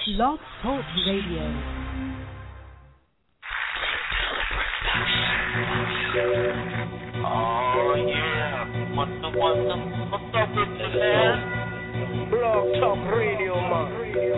Blog Talk Radio. Oh yeah, what's up with you, man? Blog Talk Radio, man.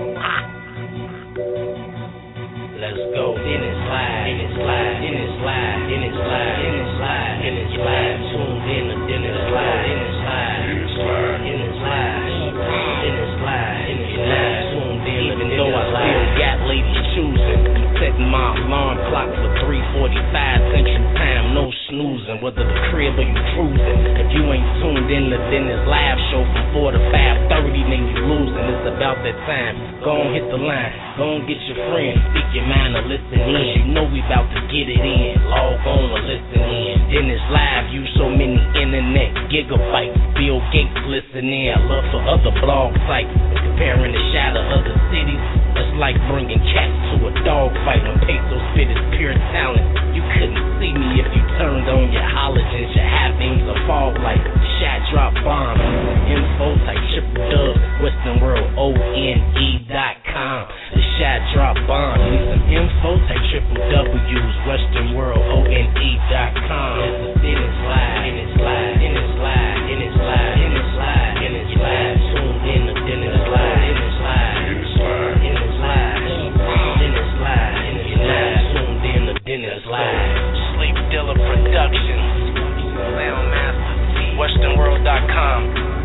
Let's go. In it slide, in it slide, in it slide, in it slide, in it slide, in it slide. Tuned in it slide, in it slide, in it slide, in it slide, in it slide, in it slide. Tuned in, even though I still got lady choosing. Setting my alarm clock for 3:45 Central Time, no snoozing. Whether the crib or you cruising, if you ain't tuned in to Dennis live show from 4 to 5:30, then you losing. It's about that time. Go on, hit the line. Go on, get your friend. Speak your mind or listen in. You know we about to get it in. Log on or listen in. Dennis live, use so many internet gigabytes. Bill Gates listening. I love for other blog sites. Comparing the shot of other cities. It's like bringing cats to a dog fight. When Peso spit is pure talent. You couldn't see me if you turned on your halogens. Your high beams or fog light. Shot drop bombs. Info type triple dub. Western World ONE.com. The shot drop bombs. Need some info type triple W's. Western World ONE.com. It's a Dennis slide. In it slide. In it slide. In it slide. In it slide. In it slide. Tuned in the Dennis slide. In it slide. In it slide. In it slide. In it slide. In it slide. Tuned in the Dennis slide. Sleep Dilla Productions. Soundmaster. WesternWorld.com.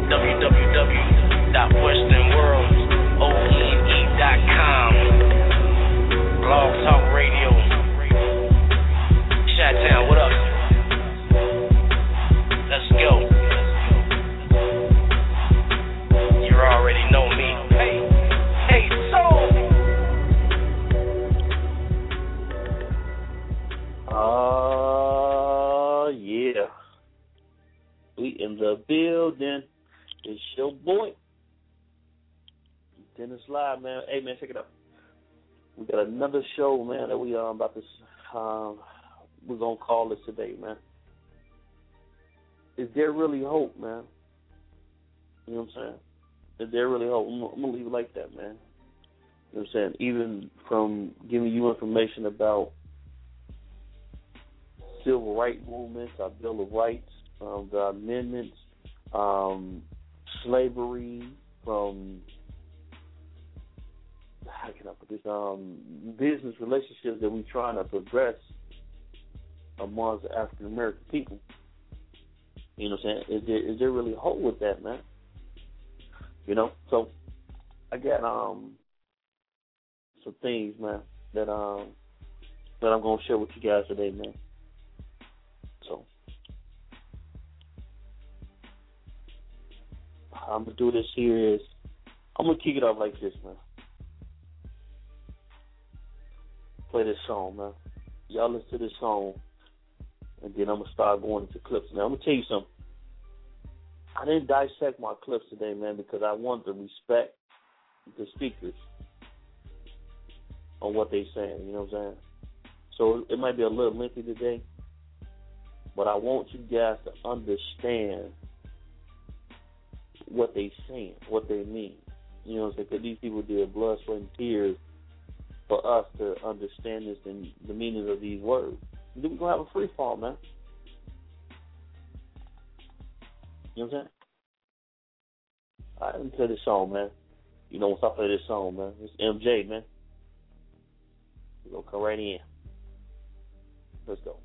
www.westernworldone.com. Blog Talk Radio. Chi-Town, what up? Let's go. You already know me. Hey, soul. Yeah. We in the building. It's your boy, Dennis Live, man. Hey, man, check it out. We got another show, man, that we about to. We're gonna call this today, man. Is there really hope, man? You know what I'm saying? Is there really hope? I'm gonna leave it like that, man. You know what I'm saying? Even from giving you information about civil rights movements, our Bill of Rights, the amendments, slavery, from how can I put this? Business relationships that we're trying to progress amongst the African American people. You know what I'm saying? Is there really hope with that, man? You know, so I got some things, man, that I'm gonna share with you guys today, man. So I'm gonna do this here is I'm gonna kick it off like this, man. Play this song, man. Y'all listen to this song, and then I'm gonna start going into clips. Now I'm gonna tell you something. I didn't dissect my clips today, man, because I want to respect the speakers on what they're saying. You know what I'm saying? So it might be a little lengthy today, but I want you guys to understand what they saying, what they mean. You know what I'm saying? Because these people did blood, sweat, and tears for us to understand this and the meaning of these words. And then we're going to have a free fall, man. You know what I'm saying? All right, let me play this song, man. You know, once I play this song, man, it's MJ, man. We're going to come right in. Let's go.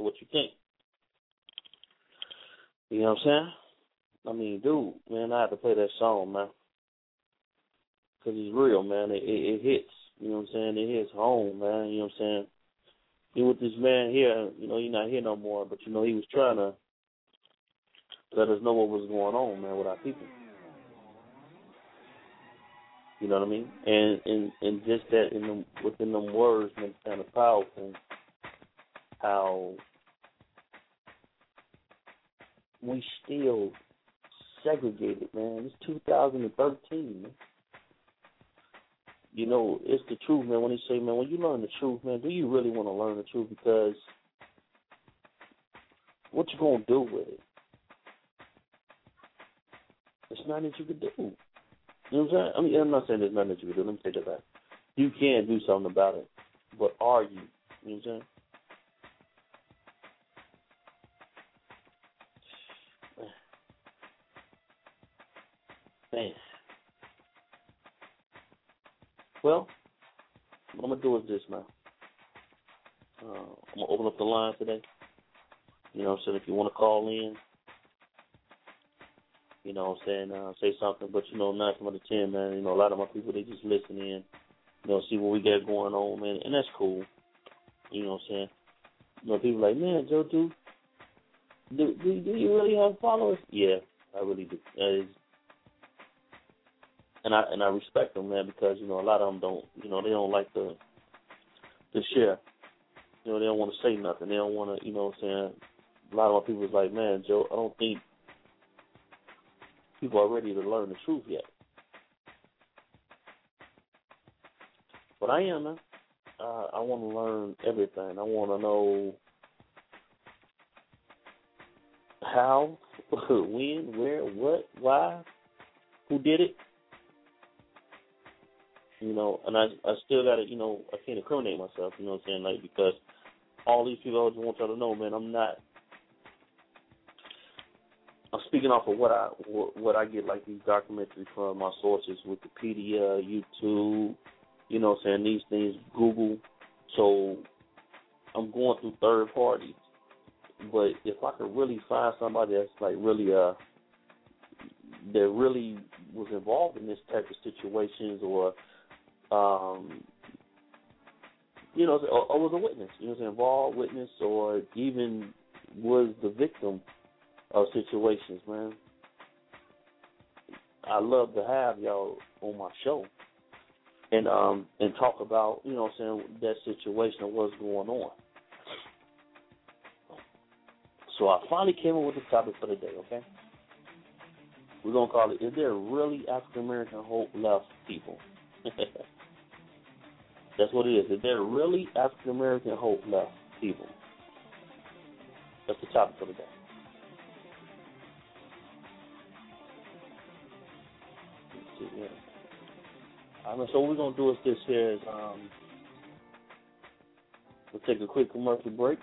of what you think. You know what I'm saying? I mean, dude, man, I have to play that song, man. Because it's real, man. It hits. You know what I'm saying? It hits home, man. You know what I'm saying? He with this man here, you know, he's not here no more, but, you know, he was trying to let us know what was going on, man, with our people. You know what I mean? And just that within them words, man, it's kind of powerful how we still segregated, man. It's 2013, man. You know, it's the truth, man. When they say, man, when you learn the truth, man, do you really want to learn the truth? Because what you going to do with it? It's nothing that you can do. You know what I'm saying? I mean, I'm not saying there's nothing that you can do. Let me take that back. You can do something about it. But are you? You know what I'm saying? Man. Well, what I'm going to do is this, man. I'm going to open up the line today. You know what I'm saying? If you want to call in, you know what I'm saying, say something. But, you know, 9 out of 10, man, you know, a lot of my people, they just listen in, you know, see what we got going on, man. And that's cool. You know what I'm saying? You know, people like, man, Joe, do you really have followers? Yeah, I really do. And I respect them, man, because, you know, a lot of them don't, you know, they don't like to share. You know, they don't want to say nothing. They don't want to, you know what I'm saying. A lot of my people is like, man, Joe, I don't think people are ready to learn the truth yet. But I am, man. I want to learn everything. I want to know how, when, where, what, why, who did it. You know, and I still got to, you know, I can't incriminate myself, you know what I'm saying, like, because all these people, I just want y'all to know, man, I'm speaking off of what I get, like, these documentaries from my sources, Wikipedia, YouTube, you know what I'm saying, these things, Google. So I'm going through third parties. But if I could really find somebody that's, like, really, that really was involved in this type of situations or, you know, or was a witness, you know what I'm saying, involved witness or even was the victim of situations, man. I love to have y'all on my show and talk about, you know what I'm saying, that situation and what's going on. So I finally came up with the topic for the day, okay? We're going to call it, is there really African-American hope left, people? That's what it is. Is there really African-American hope left, people? That's the topic for the day. So what we're going to do is this here is we'll take a quick commercial break.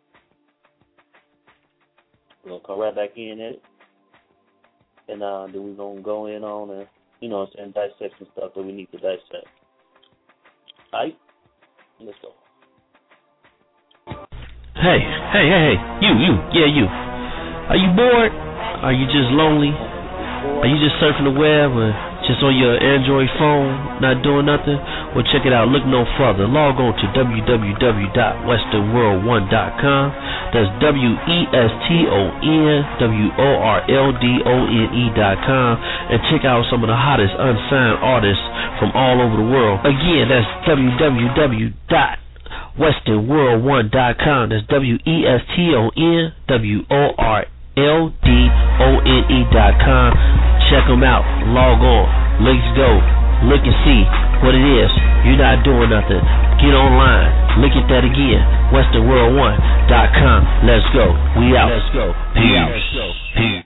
We're going to come right back in at it. And then we're going to go in on and, you know, and dissect some stuff that we need to dissect. All right? Let's go. Hey, you. Are you bored? Are you just lonely? Are you just surfing the web or just on your Android phone, not doing nothing? Well, check it out. Look no further. Log on to www.westernworld1.com. That's WESTONWORLDONE.com, and check out some of the hottest unsigned artists from all over the world. Again, that's www.westernworld1.com. That's WESTONWORLDONE.com. Check them out. Log on. Let's go. Look and see what it is. You're not doing nothing. Get online. Look at that again. WesternWorld1.com. Let's go. We out. Let's go. We out. Let's go. Peace.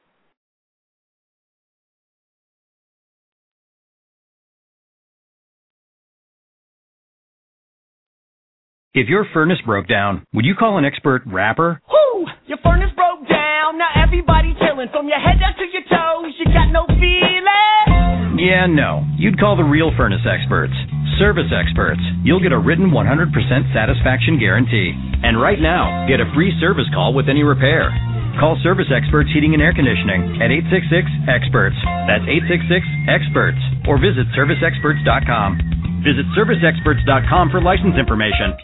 If your furnace broke down, would you call an expert rapper? Whoo! Your furnace broke down. Now everybody chilling from your head down to your toes. You got no feeling. Yeah, no. You'd call the real furnace experts. Service Experts. You'll get a written 100% satisfaction guarantee. And right now, get a free service call with any repair. Call Service Experts Heating and Air Conditioning at 866-EXPERTS. That's 866-EXPERTS. Or visit ServiceExperts.com. Visit ServiceExperts.com for license information.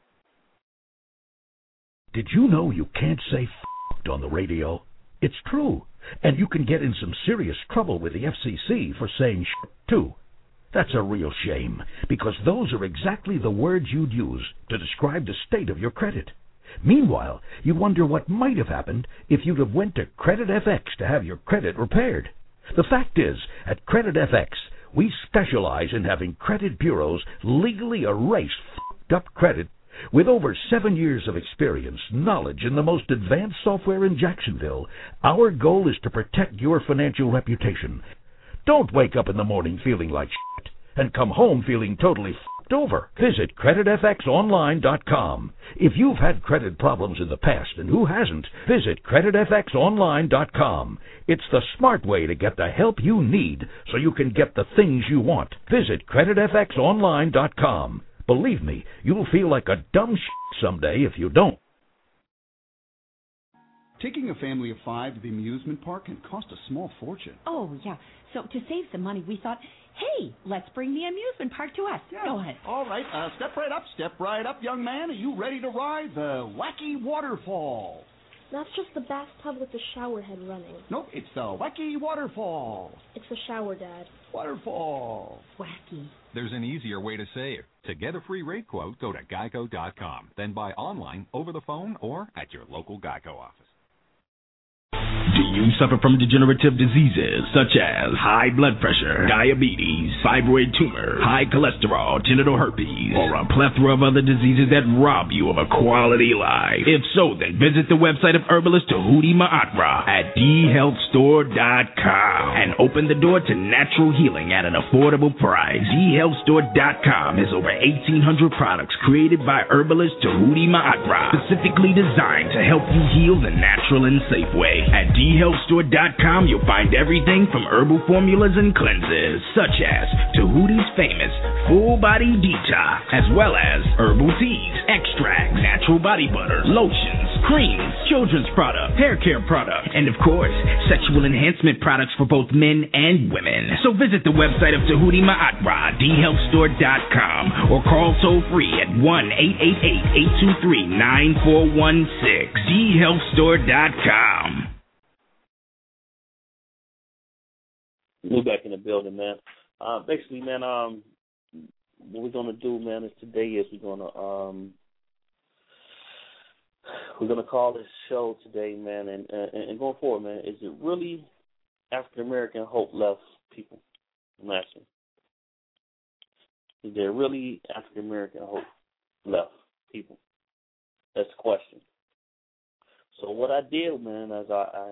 Did you know you can't say f***ed on the radio? It's true. And you can get in some serious trouble with the FCC for saying shit, too. That's a real shame, because those are exactly the words you'd use to describe the state of your credit. Meanwhile, you wonder what might have happened if you'd have went to CreditFX to have your credit repaired. The fact is, at CreditFX, we specialize in having credit bureaus legally erase f***ed up credit. With over 7 years of experience, knowledge, and the most advanced software in Jacksonville, our goal is to protect your financial reputation. Don't wake up in the morning feeling like shit and come home feeling totally f***ed over. Visit CreditFXOnline.com. If you've had credit problems in the past, and who hasn't, visit CreditFXOnline.com. It's the smart way to get the help you need so you can get the things you want. Visit CreditFXOnline.com. Believe me, you'll feel like a dumb shit someday if you don't. Taking a family of 5 to the amusement park can cost a small fortune. Oh, yeah. So to save some money, we thought, hey, let's bring the amusement park to us. Yeah. Go ahead. All right, step right up, young man. Are you ready to ride the Wacky Waterfall? That's just the bathtub with the shower head running. Nope, it's the Wacky Waterfall. It's the shower, Dad. Waterfall. Wacky. There's an easier way to save. To get a free rate quote, go to geico.com. Then buy online, over the phone, or at your local Geico office. Do you suffer from degenerative diseases such as high blood pressure, diabetes, fibroid tumor, high cholesterol, genital herpes, or a plethora of other diseases that rob you of a quality life? If so, then visit the website of herbalist Tahuti Ma'atra at dhealthstore.com and open the door to natural healing at an affordable price. dhealthstore.com has over 1,800 products created by herbalist Tahuti Ma'atra, specifically designed to help you heal the natural and safe way. At dhealthstore.com, you'll find everything from herbal formulas and cleanses, such as Tahuti's famous Full Body Detox, as well as herbal teas, extracts, natural body butter, lotions, creams, children's products, hair care products, and of course, sexual enhancement products for both men and women. So visit the website of Tahuti Ma'atra, dhealthstore.com, or call toll-free at 1-888-823-9416, dhealthstore.com. We're back in the building, man. Basically, man, what we're gonna do, man, is today is we're gonna call this show today, man, and going forward, man, is it really African American hope left, people? I'm asking. Is there really African American hope left, people? That's the question. So what I did, man, is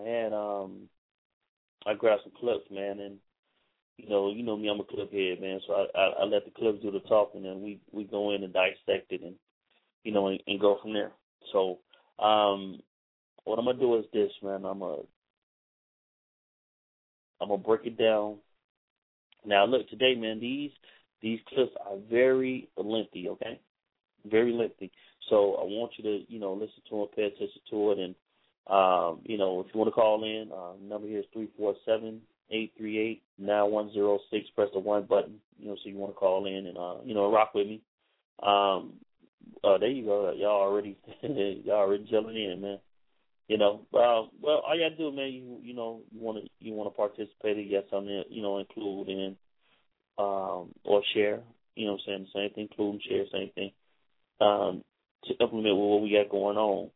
I grabbed some clips, man, and you know me, I'm a clip head, man. So I let the clips do the talking, and we go in and dissect it, and and go from there. So what I'm gonna do is this, man. I'm gonna break it down. Now, look, today, man, these clips are very lengthy, okay? Very lengthy. So I want you to listen to it, pay attention to it, and if you want to call in, number here is 347-838-9106. Press the 1 button, so you want to call in and, rock with me. There you go. Y'all already gelling in, man. Well, all you got to do, man, you want to participate, you got something, include in, or share, the same thing, include and share, same thing, to implement with what we got going on.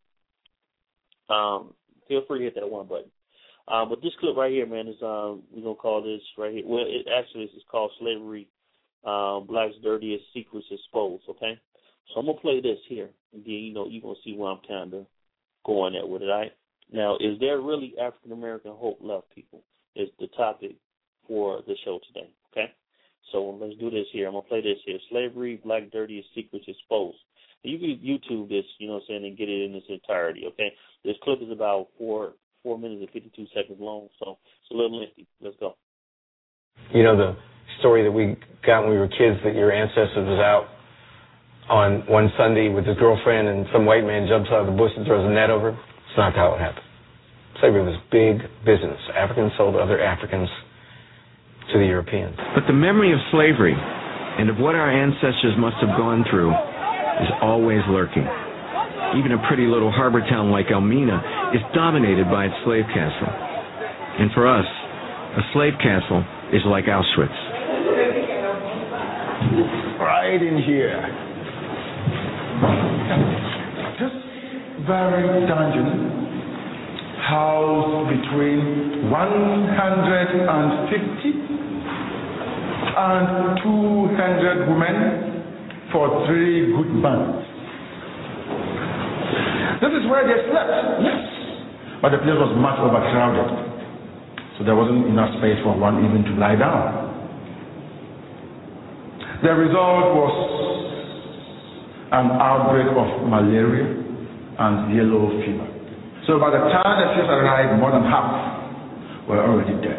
Feel free to hit that 1 button. But this clip right here, man, is we're gonna call this right here. Well, it actually is called "Slavery: Black's Dirtiest Secrets Exposed." Okay, so I'm gonna play this here, and then you're gonna see where I'm kind of going at with it. All right. Now, is there really African American hope left, people? Is the topic for the show today. Okay, so let's do this here. I'm gonna play this here: "Slavery: Black's Dirtiest Secrets Exposed." You can YouTube this, and get it in its entirety, okay? This clip is about 4 minutes and 52 seconds long, so it's a little lengthy. Let's go. The story that we got when we were kids that your ancestor was out on one Sunday with his girlfriend and some white man jumps out of the bush and throws a net over. It's not how it happened. Slavery was big business. Africans sold other Africans to the Europeans. But the memory of slavery and of what our ancestors must have gone through is always lurking. Even a pretty little harbor town like Elmina is dominated by its slave castle. And for us, a slave castle is like Auschwitz. Right in here. This very dungeon housed between 150 and 200 women for 3 good months. This is where they slept, yes. But the place was much overcrowded. So there wasn't enough space for one even to lie down. The result was an outbreak of malaria and yellow fever. So by the time the ships arrived, more than half were already dead.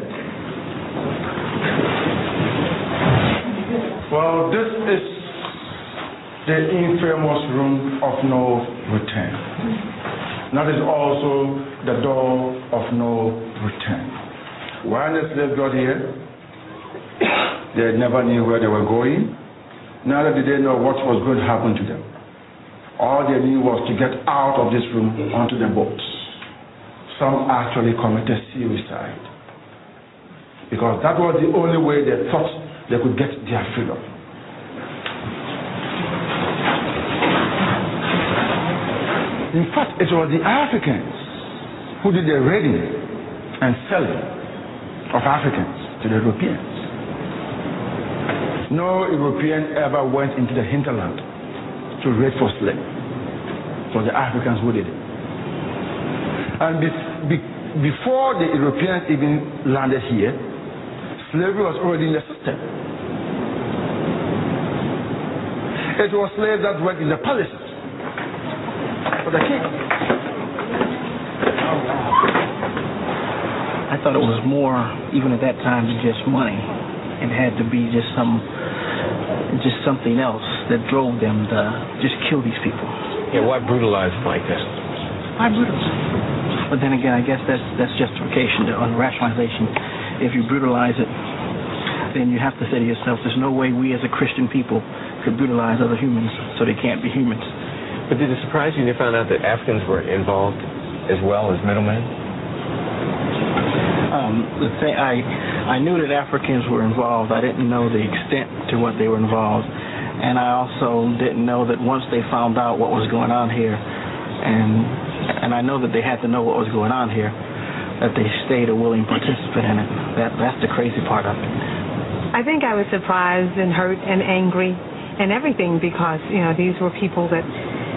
Well, this is the infamous room of no return. That is also the door of no return. When the slaves got here, they never knew where they were going. Neither did they know what was going to happen to them. All they knew was to get out of this room onto the boats. Some actually committed suicide because that was the only way they thought they could get their freedom. In fact, it was the Africans who did the raiding and selling of Africans to the Europeans. No European ever went into the hinterland to raid for slaves. It was the Africans who did it. And before the Europeans even landed here, slavery was already in the system. It was slaves that worked in the palaces for the king. I thought it was more, even at that time, than just money. It had to be just something else that drove them to just kill these people. Yeah, why brutalize them like that? Why brutalize? But then again, I guess that's justification on rationalization. If you brutalize it, then you have to say to yourself, there's no way we as a Christian people could brutalize other humans, so they can't be humans. But did it surprise you when you found out that Africans were involved as well as middlemen? I knew that Africans were involved. I didn't know the extent to what they were involved. And I also didn't know that once they found out what was going on here, and I know that they had to know what was going on here, that they stayed a willing participant in it. That's the crazy part of it. I think I was surprised and hurt and angry and everything because, these were people that,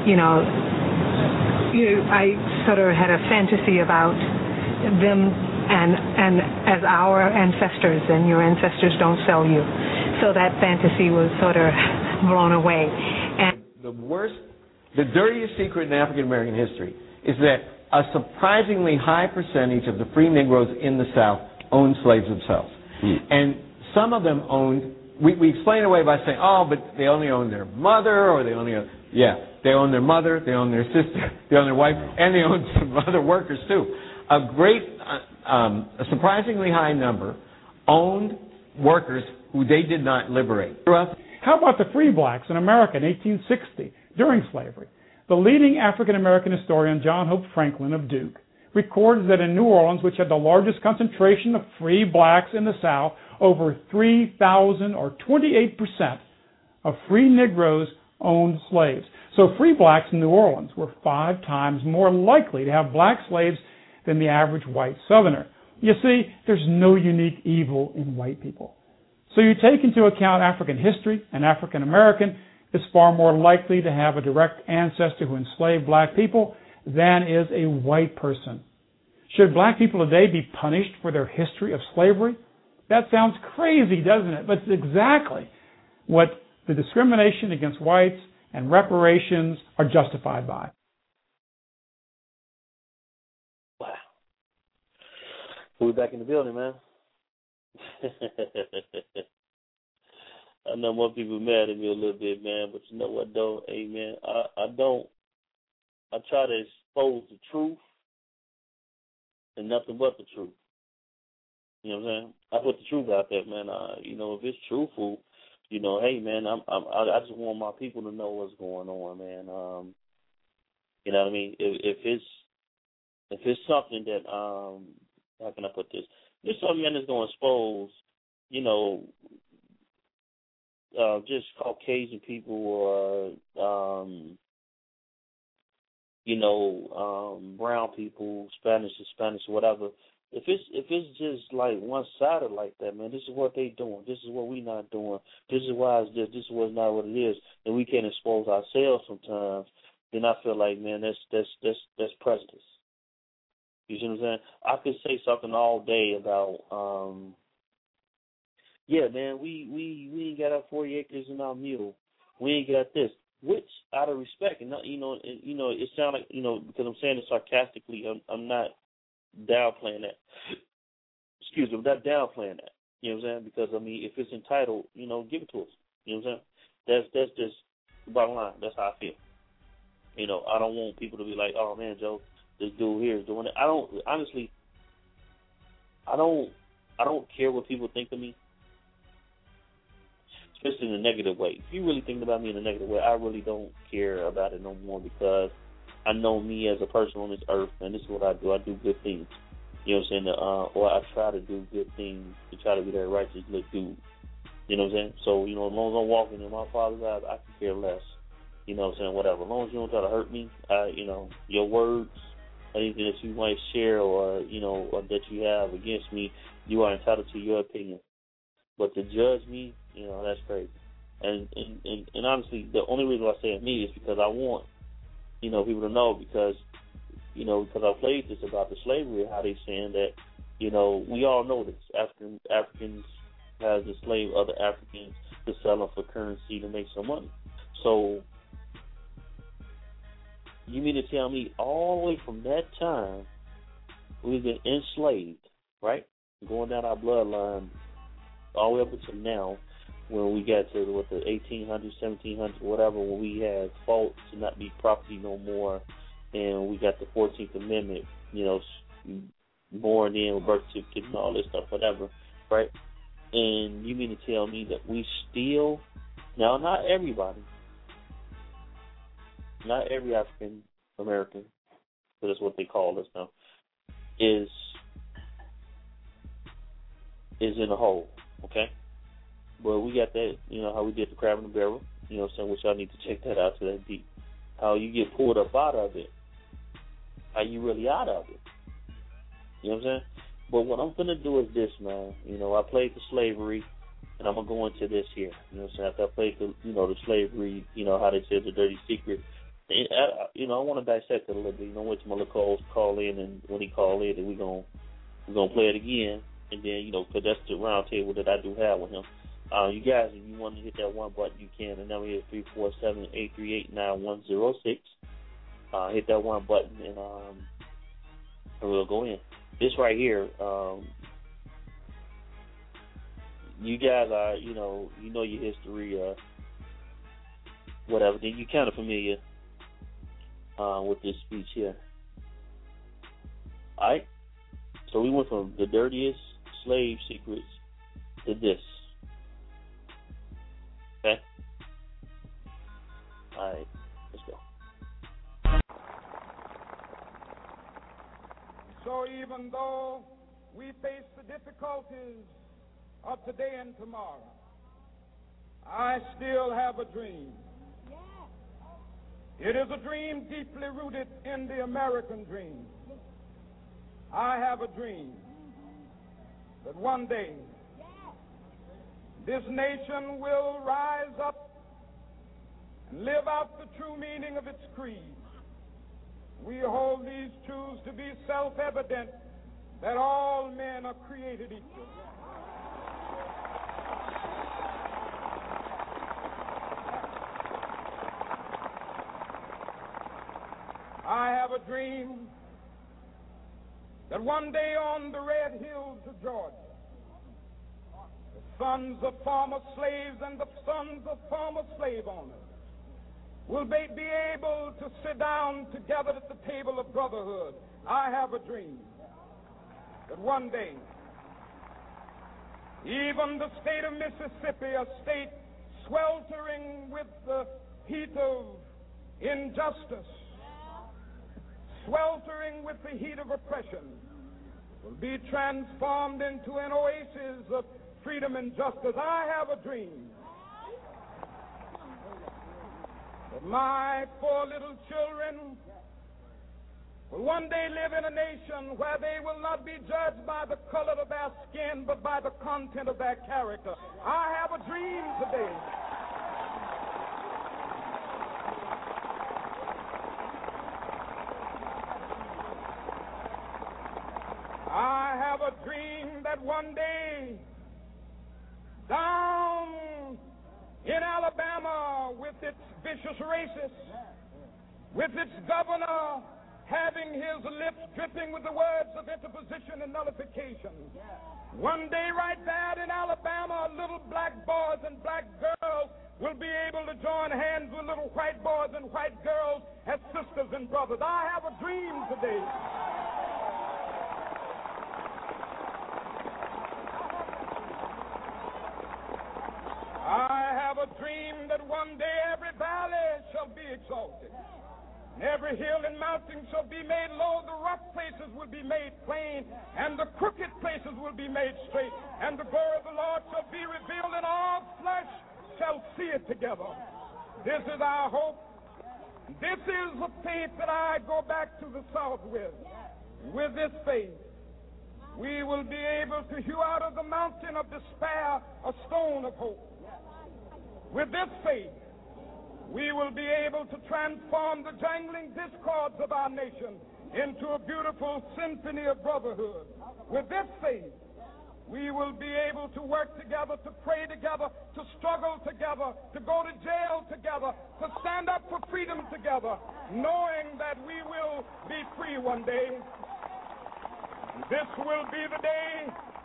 I sort of had a fantasy about them and as our ancestors, and your ancestors don't sell you. So that fantasy was sort of blown away. And the dirtiest secret in African American history is that a surprisingly high percentage of the free Negroes in the South owned slaves themselves. And some of them owned, we explain it away by saying, but they only own their mother, or they only own, they own their mother, they own their sister, they own their wife, and they own some other workers too. A surprisingly high number owned workers who they did not liberate. How about the free blacks in America in 1860 during slavery? The leading African-American historian, John Hope Franklin of Duke, records that in New Orleans, which had the largest concentration of free blacks in the South, over 3,000 or 28% of free Negroes owned slaves. So free blacks in New Orleans were 5 times more likely to have black slaves than the average white Southerner. You see, there's no unique evil in white people. So you take into account African history, and African American is far more likely to have a direct ancestor who enslaved black people than is a white person. Should black people today be punished for their history of slavery? That sounds crazy, doesn't it? But it's exactly what the discrimination against whites and reparations are justified by. Wow. We're back in the building, man. I know more people mad at me a little bit, man, but you know what, though? Hey, man, I try to expose the truth and nothing but the truth. You know what I'm saying? I put the truth out there, man. You know, if it's truthful, you know, hey, man, I just want my people to know what's going on, man. You know what I mean? If it's something that how can I put this? If it's something that's going to expose, you know, just Caucasian people or you know, brown people, Spanish, whatever. If it's just like one-sided like that, man, this is what they doing. This is what we not doing. This is why it's this. This is what's not what it is, and we can't expose ourselves sometimes. Then I feel like, man, that's prejudice. You see what I'm saying? I could say something all day about, yeah, man, we ain't got our 40 acres in our mule. We ain't got this. Which, out of respect, and you know, it sounds like, you know, because I'm saying it sarcastically. I'm not downplaying that. Excuse me, I'm not downplaying that. You know what I'm saying? Because I mean, if it's entitled, you know, give it to us. You know what I'm saying? That's just the bottom line. That's how I feel. You know, I don't want people to be like, oh man, Joe, this dude here is doing it. I don't care what people think of me, especially in a negative way. If you really think about me in a negative way, I really don't care about it no more, because I know me as a person on this earth, and this is what I do. I do good things. You know what I'm saying? Or I try to do good things to try to be that righteous little dude. You know what I'm saying? So, you know, as long as I'm walking in my Father's eyes, I can care less. You know what I'm saying? Whatever. As long as you don't try to hurt me, you know, your words, anything that you might share or, you know, or that you have against me, you are entitled to your opinion. But to judge me, you know, that's crazy. And honestly, the only reason I say it me is because I want, you know, people to know, because, you know, because I played this about the slavery, how they saying that, you know, we all know this. Africans has enslaved other Africans to sell them for currency to make some money. So you mean to tell me all the way from that time we've been enslaved, right? Going down our bloodline all the way up until now, when we got to the 1800s, 1700s, whatever, when we had fought to not be property no more, and we got the 14th Amendment, you know, born in with birth certificate and all this stuff, whatever, right? And you mean to tell me that we still, now not everybody, not every African American, because that's what they call us now, is in a hole, okay? But we got that, you know, how we did the crab in the barrel, you know what I'm saying, which y'all need to check that out to that deep. How you get pulled up out of it, how you really out of it. You know what I'm saying? But what I'm going to do is this, man. You know, I played the slavery, and I'm going to go into this here. You know what I'm saying? After I played the, you know, the slavery, you know, how they said the dirty secret. You know, I want to dissect it a little bit. You know, wait till my little call in, and when he call in, then we're gonna play it again. And then, you know, because that's the round table that I do have with him. You guys, if you want to hit that one button, you can. The number is 347-838-9106. Hit that one button, and we'll go in. This right here, you guys are, you know your history, whatever. Then you kind of familiar with this speech here. All right. So we went from the dirtiest slave secrets to this. Okay? All right. Let's go. So even though we face the difficulties of today and tomorrow, I still have a dream. It is a dream deeply rooted in the American dream. I have a dream that one day this nation will rise up and live out the true meaning of its creed. We hold these truths to be self-evident, that all men are created equal. I have a dream that one day on the red hills of Georgia, the sons of former slaves and the sons of former slave owners will be able to sit down together at the table of brotherhood. I have a dream that one day, even the state of Mississippi, a state sweltering with the heat of injustice, sweltering with the heat of oppression, will be transformed into an oasis of freedom and justice. I have a dream that my 4 little children will one day live in a nation where they will not be judged by the color of their skin, but by the content of their character. I have a dream today. I have a dream that one day, down in Alabama, with its vicious racists, with its governor having his lips dripping with the words of interposition and nullification, one day right there in Alabama, little black boys and black girls will be able to join hands with little white boys and white girls as sisters and brothers. I have a dream today. I have a dream that one day every valley shall be exalted, and every hill and mountain shall be made low, the rough places will be made plain, and the crooked places will be made straight, and the glory of the Lord shall be revealed, and all flesh shall see it together. This is our hope. This is the faith that I go back to the South with. With this faith, we will be able to hew out of the mountain of despair a stone of hope. With this faith, we will be able to transform the jangling discords of our nation into a beautiful symphony of brotherhood. With this faith, we will be able to work together, to pray together, to struggle together, to go to jail together, to stand up for freedom together, knowing that we will be free one day. This will be the day.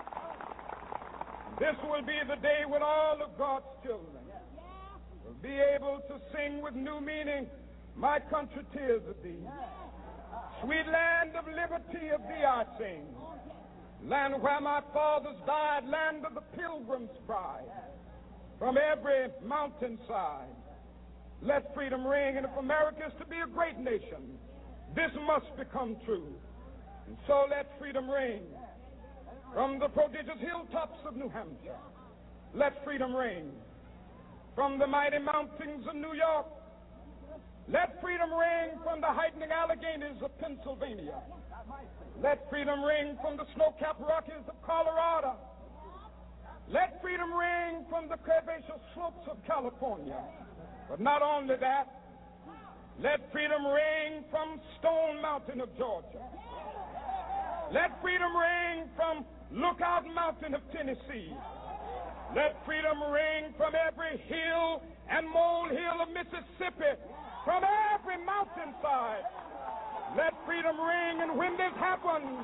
This will be the day when all of God's children will be able to sing with new meaning, my country, tears of thee. Sweet land of liberty, of thee I sing. Land where my fathers died, land of the pilgrim's pride. From every mountainside, let freedom ring. And if America is to be a great nation, this must become true. And so let freedom ring. From the prodigious hilltops of New Hampshire, let freedom ring. From the mighty mountains of New York, let freedom ring. From the heightening Alleghenies of Pennsylvania, let freedom ring. From the snow-capped Rockies of Colorado, let freedom ring. From the curvaceous slopes of California. But not only that, let freedom ring from Stone Mountain of Georgia. Let freedom ring from Lookout Mountain of Tennessee. Let freedom ring from every hill and molehill of Mississippi, from every mountainside. Let freedom ring, and when this happens,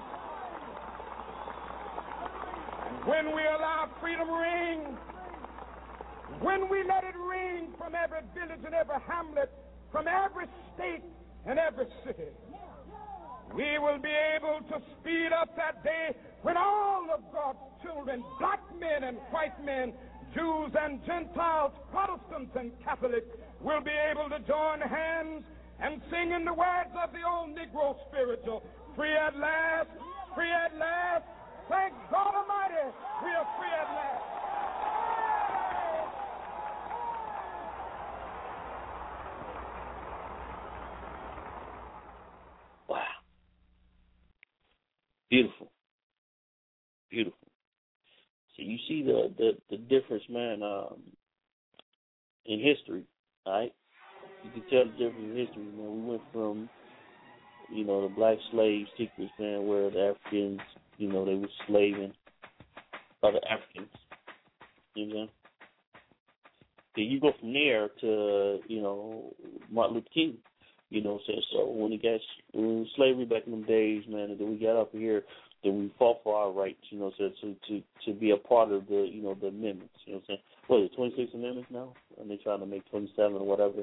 when we allow freedom ring, when we let it ring from every village and every hamlet, from every state and every city, we will be able to speed up that day when all of God's children, black men and white men, Jews and Gentiles, Protestants and Catholics, will be able to join hands and sing in the words of the old Negro spiritual, free at last, free at last, thank God Almighty, we are free at last. Wow. Beautiful. Beautiful. So you see the difference, man, in history, all right? You can tell the difference in history, man. We went from, the black slave secrets, man, where the Africans, they were slaving other Africans. You know what I'm saying? Then you go from there to, Martin Luther King. So when slavery back in them days, man, and then we got up here that we fought for our rights, to be a part of the, the amendments, you know what I'm saying? What is it, 26 amendments now? And they're trying to make 27 or whatever.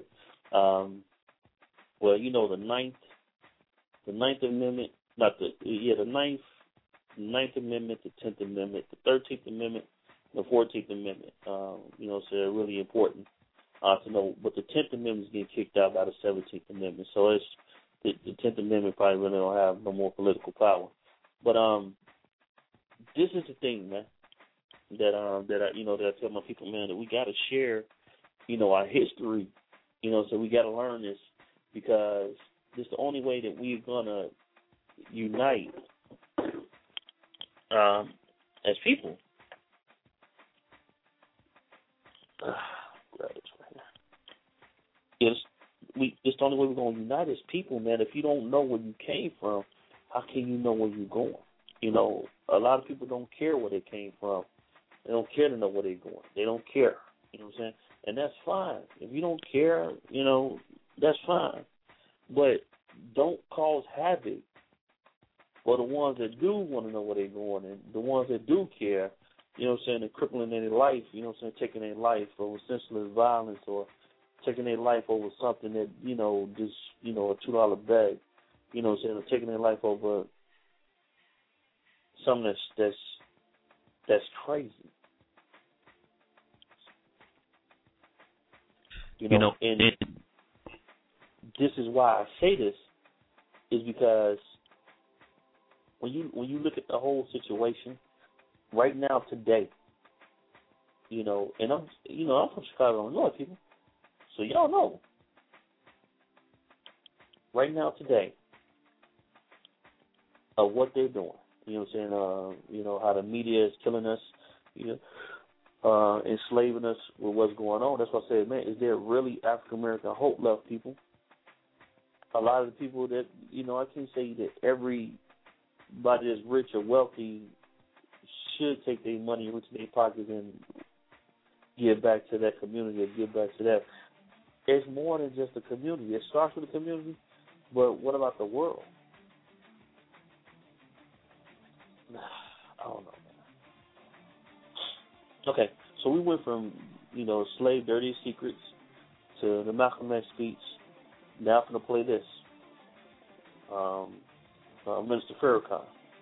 Well, the Ninth Amendment, the Ninth Amendment, the 10th Amendment, the 13th Amendment, the 14th Amendment, so they're really important to know. But the 10th Amendment is getting kicked out by the 17th Amendment, so it's the 10th Amendment probably really don't have no more political power. But this is the thing, man, that I tell my people, man, that we got to share, our history, so we got to learn this, because this is the only way that we're gonna unite as people. Grab this right here. It's the only way we're gonna unite as people, man. If you don't know where you came from, how can you know where you're going? A lot of people don't care where they came from. They don't care to know where they're going. They don't care. You know what I'm saying? And that's fine. If you don't care, that's fine. But don't cause havoc for the ones that do want to know where they're going, and the ones that do care, and crippling their life, taking their life over senseless violence, or taking their life over something that, just, a $2 bag, or taking their life over something that's crazy. And this is why I say this, is because when you look at the whole situation right now today, and I'm from Chicago, Illinois, people, so y'all know. Right now today, of what they're doing, how the media is killing us, enslaving us with what's going on. That's why I said, man, is there really African American hope left, people? A lot of the people that, I can say that everybody that's rich or wealthy should take their money into their pockets and give back to that community, or give back to that. It's more than just the community. It starts with the community, but what about the world? I don't know, man. Okay, so we went from, Slave Dirty Secrets to the Malcolm X speech. Now I'm going to play this. Minister Farrakhan.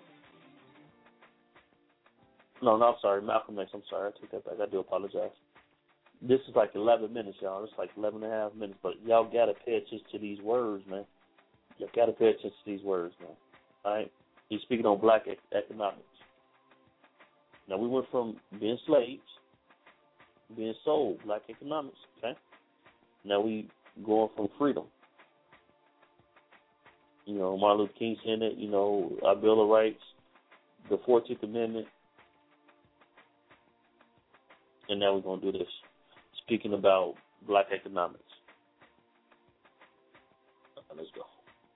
No, I'm sorry, Malcolm X. I'm sorry, I take that back. I do apologize. This is like 11 minutes, y'all. It's like 11 and a half minutes, but y'all got to pay attention to these words, man. Y'all got to pay attention to these words, man. All right? He's speaking on black economics. Now, we went from being slaves, being sold, black economics, okay? Now we going from freedom. Martin Luther King saying it, our Bill of Rights, the 14th Amendment, and now we're going to do this, speaking about black economics. Let's go.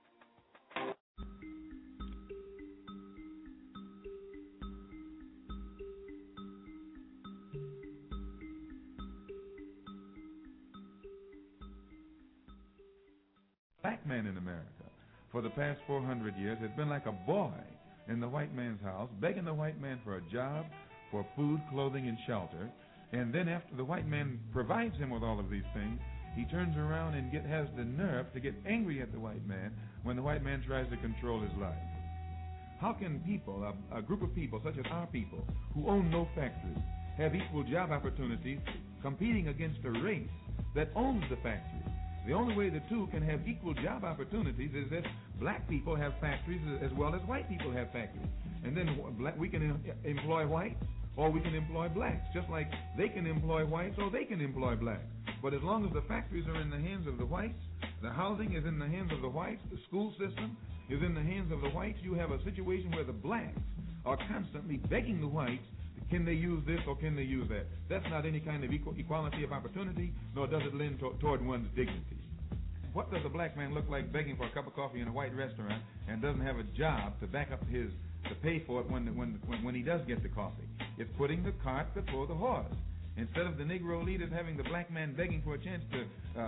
Black man in America for the past 400 years has been like a boy in the white man's house, begging the white man for a job, for food, clothing, and shelter. And then after the white man provides him with all of these things, he turns around and has the nerve to get angry at the white man when the white man tries to control his life. How can people, a group of people such as our people, who own no factories, have equal job opportunities competing against a race that owns the factories? The only way the two can have equal job opportunities is that black people have factories as well as white people have factories. And then we can employ whites or we can employ blacks, just like they can employ whites or they can employ blacks. But as long as the factories are in the hands of the whites, the housing is in the hands of the whites, the school system is in the hands of the whites, you have a situation where the blacks are constantly begging the whites, can they use this or can they use that? That's not any kind of equality of opportunity, nor does it lend toward one's dignity. What does a black man look like begging for a cup of coffee in a white restaurant and doesn't have a job to back up to pay for it when he does get the coffee? It's putting the cart before the horse. Instead of the Negro leaders having the black man begging for a chance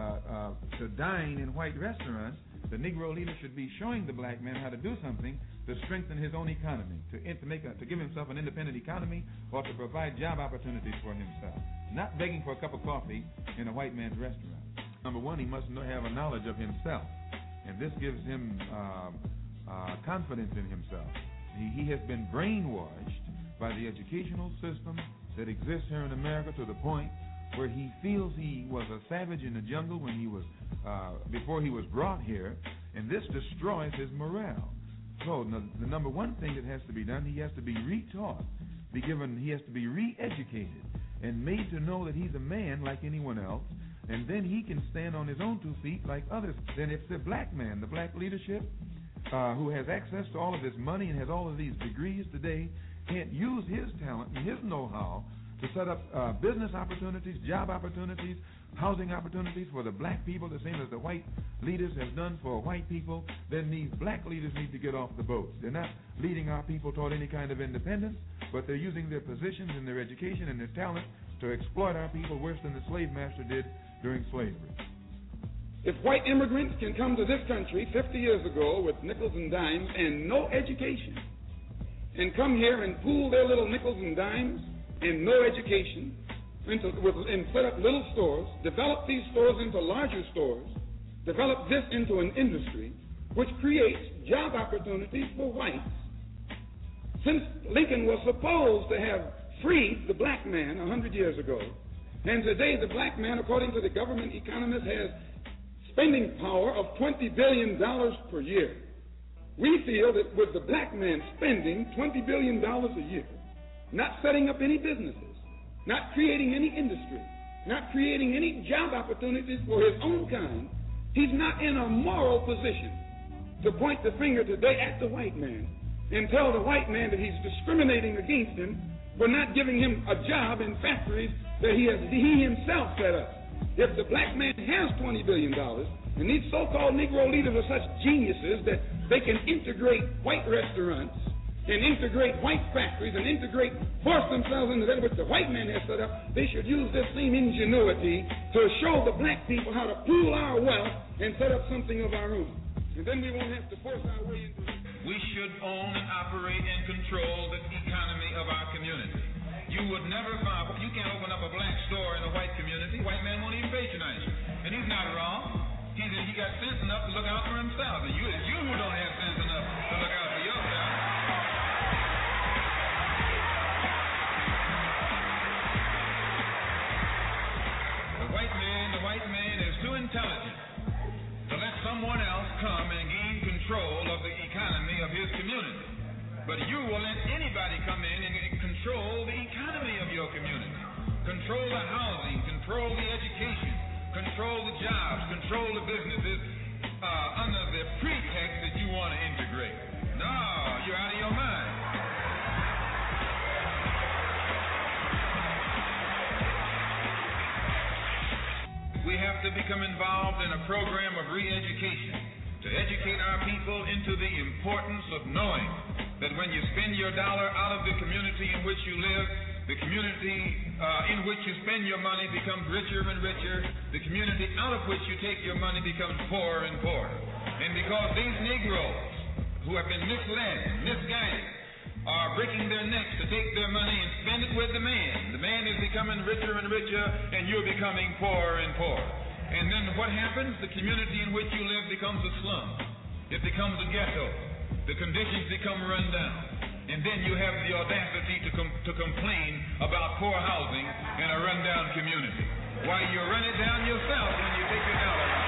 to dine in white restaurants, the Negro leader should be showing the black man how to do something to strengthen his own economy, to give himself an independent economy, or to provide job opportunities for himself. Not begging for a cup of coffee in a white man's restaurant. Number one, he must have a knowledge of himself, and this gives him confidence in himself. He has been brainwashed by the educational system that exists here in America to the point where he feels he was a savage in the jungle when he was before he was brought here, and this destroys his morale. So the number one thing that has to be done, he has to be retaught, he has to be re-educated and made to know that he's a man like anyone else, and then he can stand on his own 2 feet like others. Then it's the black man, the black leadership, who has access to all of this money and has all of these degrees today, can't use his talent and his know-how to set up business opportunities, job opportunities, housing opportunities for the black people, the same as the white leaders have done for white people. Then these black leaders need to get off the boat. They're not leading our people toward any kind of independence, but they're using their positions and their education and their talent to exploit our people worse than the slave master did during slavery. If white immigrants can come to this country 50 years ago with nickels and dimes and no education, and come here and pool their little nickels and dimes and no education, and set up little stores, develop these stores into larger stores, develop this into an industry which creates job opportunities for whites. Since Lincoln was supposed to have freed the black man 100 years ago, and today the black man, according to the government economist, has spending power of $20 billion per year. We feel that with the black man spending $20 billion a year, not setting up any businesses, not creating any industry, not creating any job opportunities for his own kind, he's not in a moral position to point the finger today at the white man and tell the white man that he's discriminating against him for not giving him a job in factories that he himself set up. If the black man has $20 billion, and these so-called Negro leaders are such geniuses that they can integrate white restaurants and integrate white factories and force themselves into that which the white man has set up, they should use this same ingenuity to show the black people how to pool our wealth and set up something of our own. And then we won't have to force our way into it. We should own and operate and control the economy of our community. You would never find, you can't open up a black store in a white community. White man won't even patronize you. And he's not wrong. He got sense enough to look out for himself. And it's you who don't have sense enough to look out for yourself. The white man is too intelligent to let someone else come and gain control of the economy of his community. But you will let anybody come in and control the economy of your community. Control the housing, control the education, control the jobs, control the businesses under the pretext that you want to integrate. No, you're out of your mind. We have to become involved in a program of re-education to educate our people into the importance of knowing that when you spend your dollar out of the community in which you live, the community in which you spend your money becomes richer and richer. The community out of which you take your money becomes poorer and poorer. And because these Negroes who have been misled, misguided, are breaking their necks to take their money and spend it with the man is becoming richer and richer, and you're becoming poorer and poorer. And then what happens? The community in which you live becomes a slum. It becomes a ghetto. The conditions become run down. And then you have the audacity to complain about poor housing in a rundown community. Why, you run it down yourself when you take your dollar out.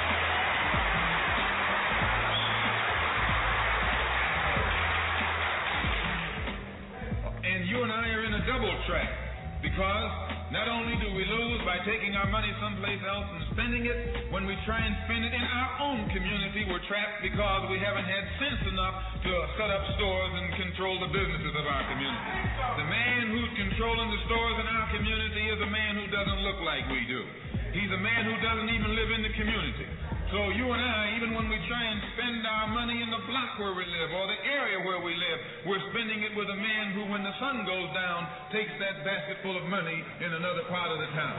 And you and I are in a double trap, because not only do we lose by taking our money someplace else and spending it, when we try and spend it in our own community, we're trapped because we haven't had sense enough to set up stores and control the businesses of our community. The man who's controlling the stores in our community is a man who doesn't look like we do. He's a man who doesn't even live in the community. So you and I, even when we try and spend our money in the block where we live or the area where we live, we're spending it with a man who, when the sun goes down, takes that basket full of money in another part of the town.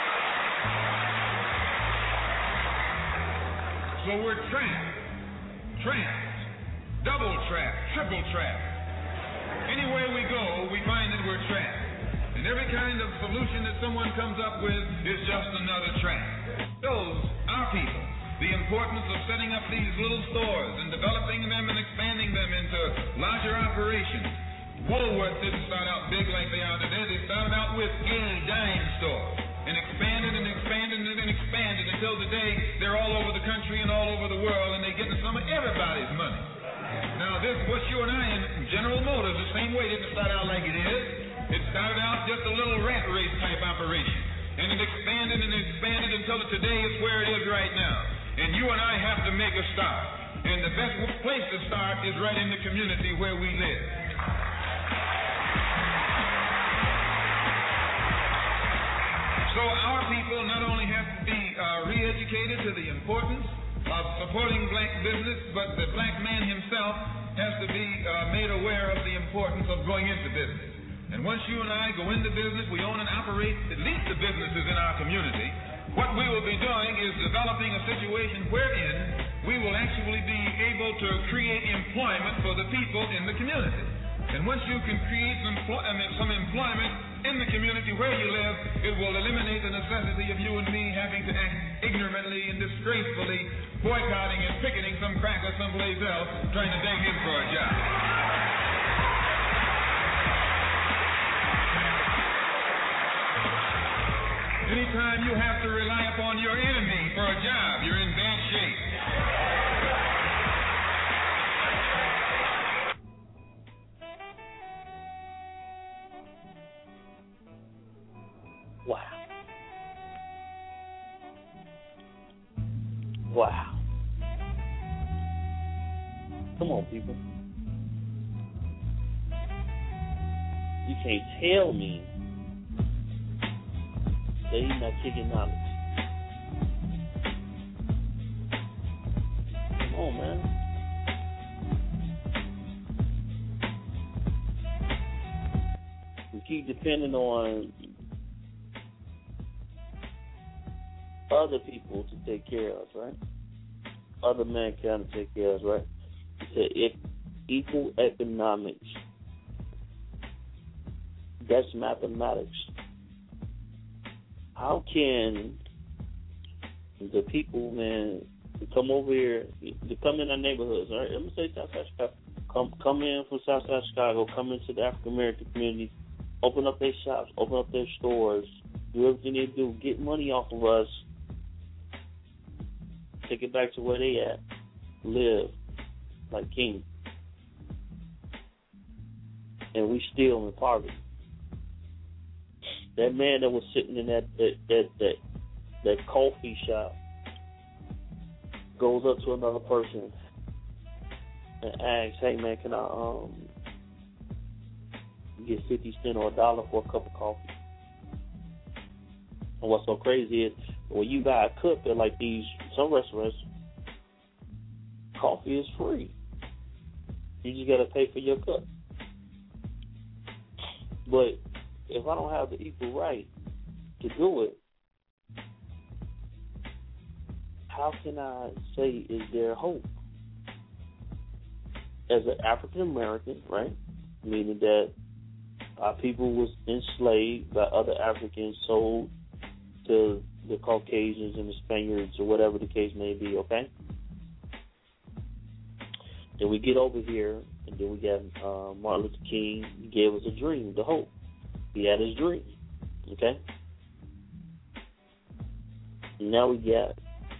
So we're trapped. trapped, double trapped, triple trapped. Anywhere we go, we find that we're trapped. And every kind of solution that someone comes up with is just another trap. Those are people. The importance of setting up these little stores and developing them and expanding them into larger operations. Woolworth didn't start out big like they are today. They started out with a dime store and expanded and expanded and expanded until today they're all over the country and all over the world, and they're getting some of everybody's money. Now this, what you and I in General Motors, the same way, didn't start out like it is. It started out just a little rat race type operation, and it expanded and expanded until today is where it is right now. And you and I have to make a start. And the best place to start is right in the community where we live. So our people not only have to be re-educated to the importance of supporting black business, but the black man himself has to be made aware of the importance of going into business. And once you and I go into business, we own and operate at least the businesses in our community. What we will be doing is developing a situation wherein we will actually be able to create employment for the people in the community. And once you can create some employment in the community where you live, it will eliminate the necessity of you and me having to act ignorantly and disgracefully boycotting and picketing some cracker someplace else trying to beg him for a job. Anytime you have to rely upon your enemy for a job, you're in bad shape. Wow. Come on, people. You can't tell me that he's not kicking knowledge. Come on, man. We keep depending on other people to take care of us, right? Other mankind to take care of us, right? It's equal economics. That's mathematics. How can the people, man, come over here, to come in our neighborhoods, all right? I'm going to say Southside Chicago. Come in from Southside Chicago, come into the African American community, open up their shops, open up their stores, do everything they do, get money off of us, take it back to where they at, live like kings. And we still in poverty. That man that was sitting in that coffee shop goes up to another person and asks, "Hey man, can I get 50 cents or $1 for a cup of coffee?" And what's so crazy is when you buy a cup at like some restaurants, coffee is free. You just gotta pay for your cup. But if I don't have the equal right to do it, how can I say is there hope? As an African American, right? Meaning that our people was enslaved by other Africans, sold to the Caucasians and the Spaniards or whatever the case may be, okay? Then we get over here, and then we got Martin Luther King. He gave us a dream, the hope. He had his dream, okay? And now we got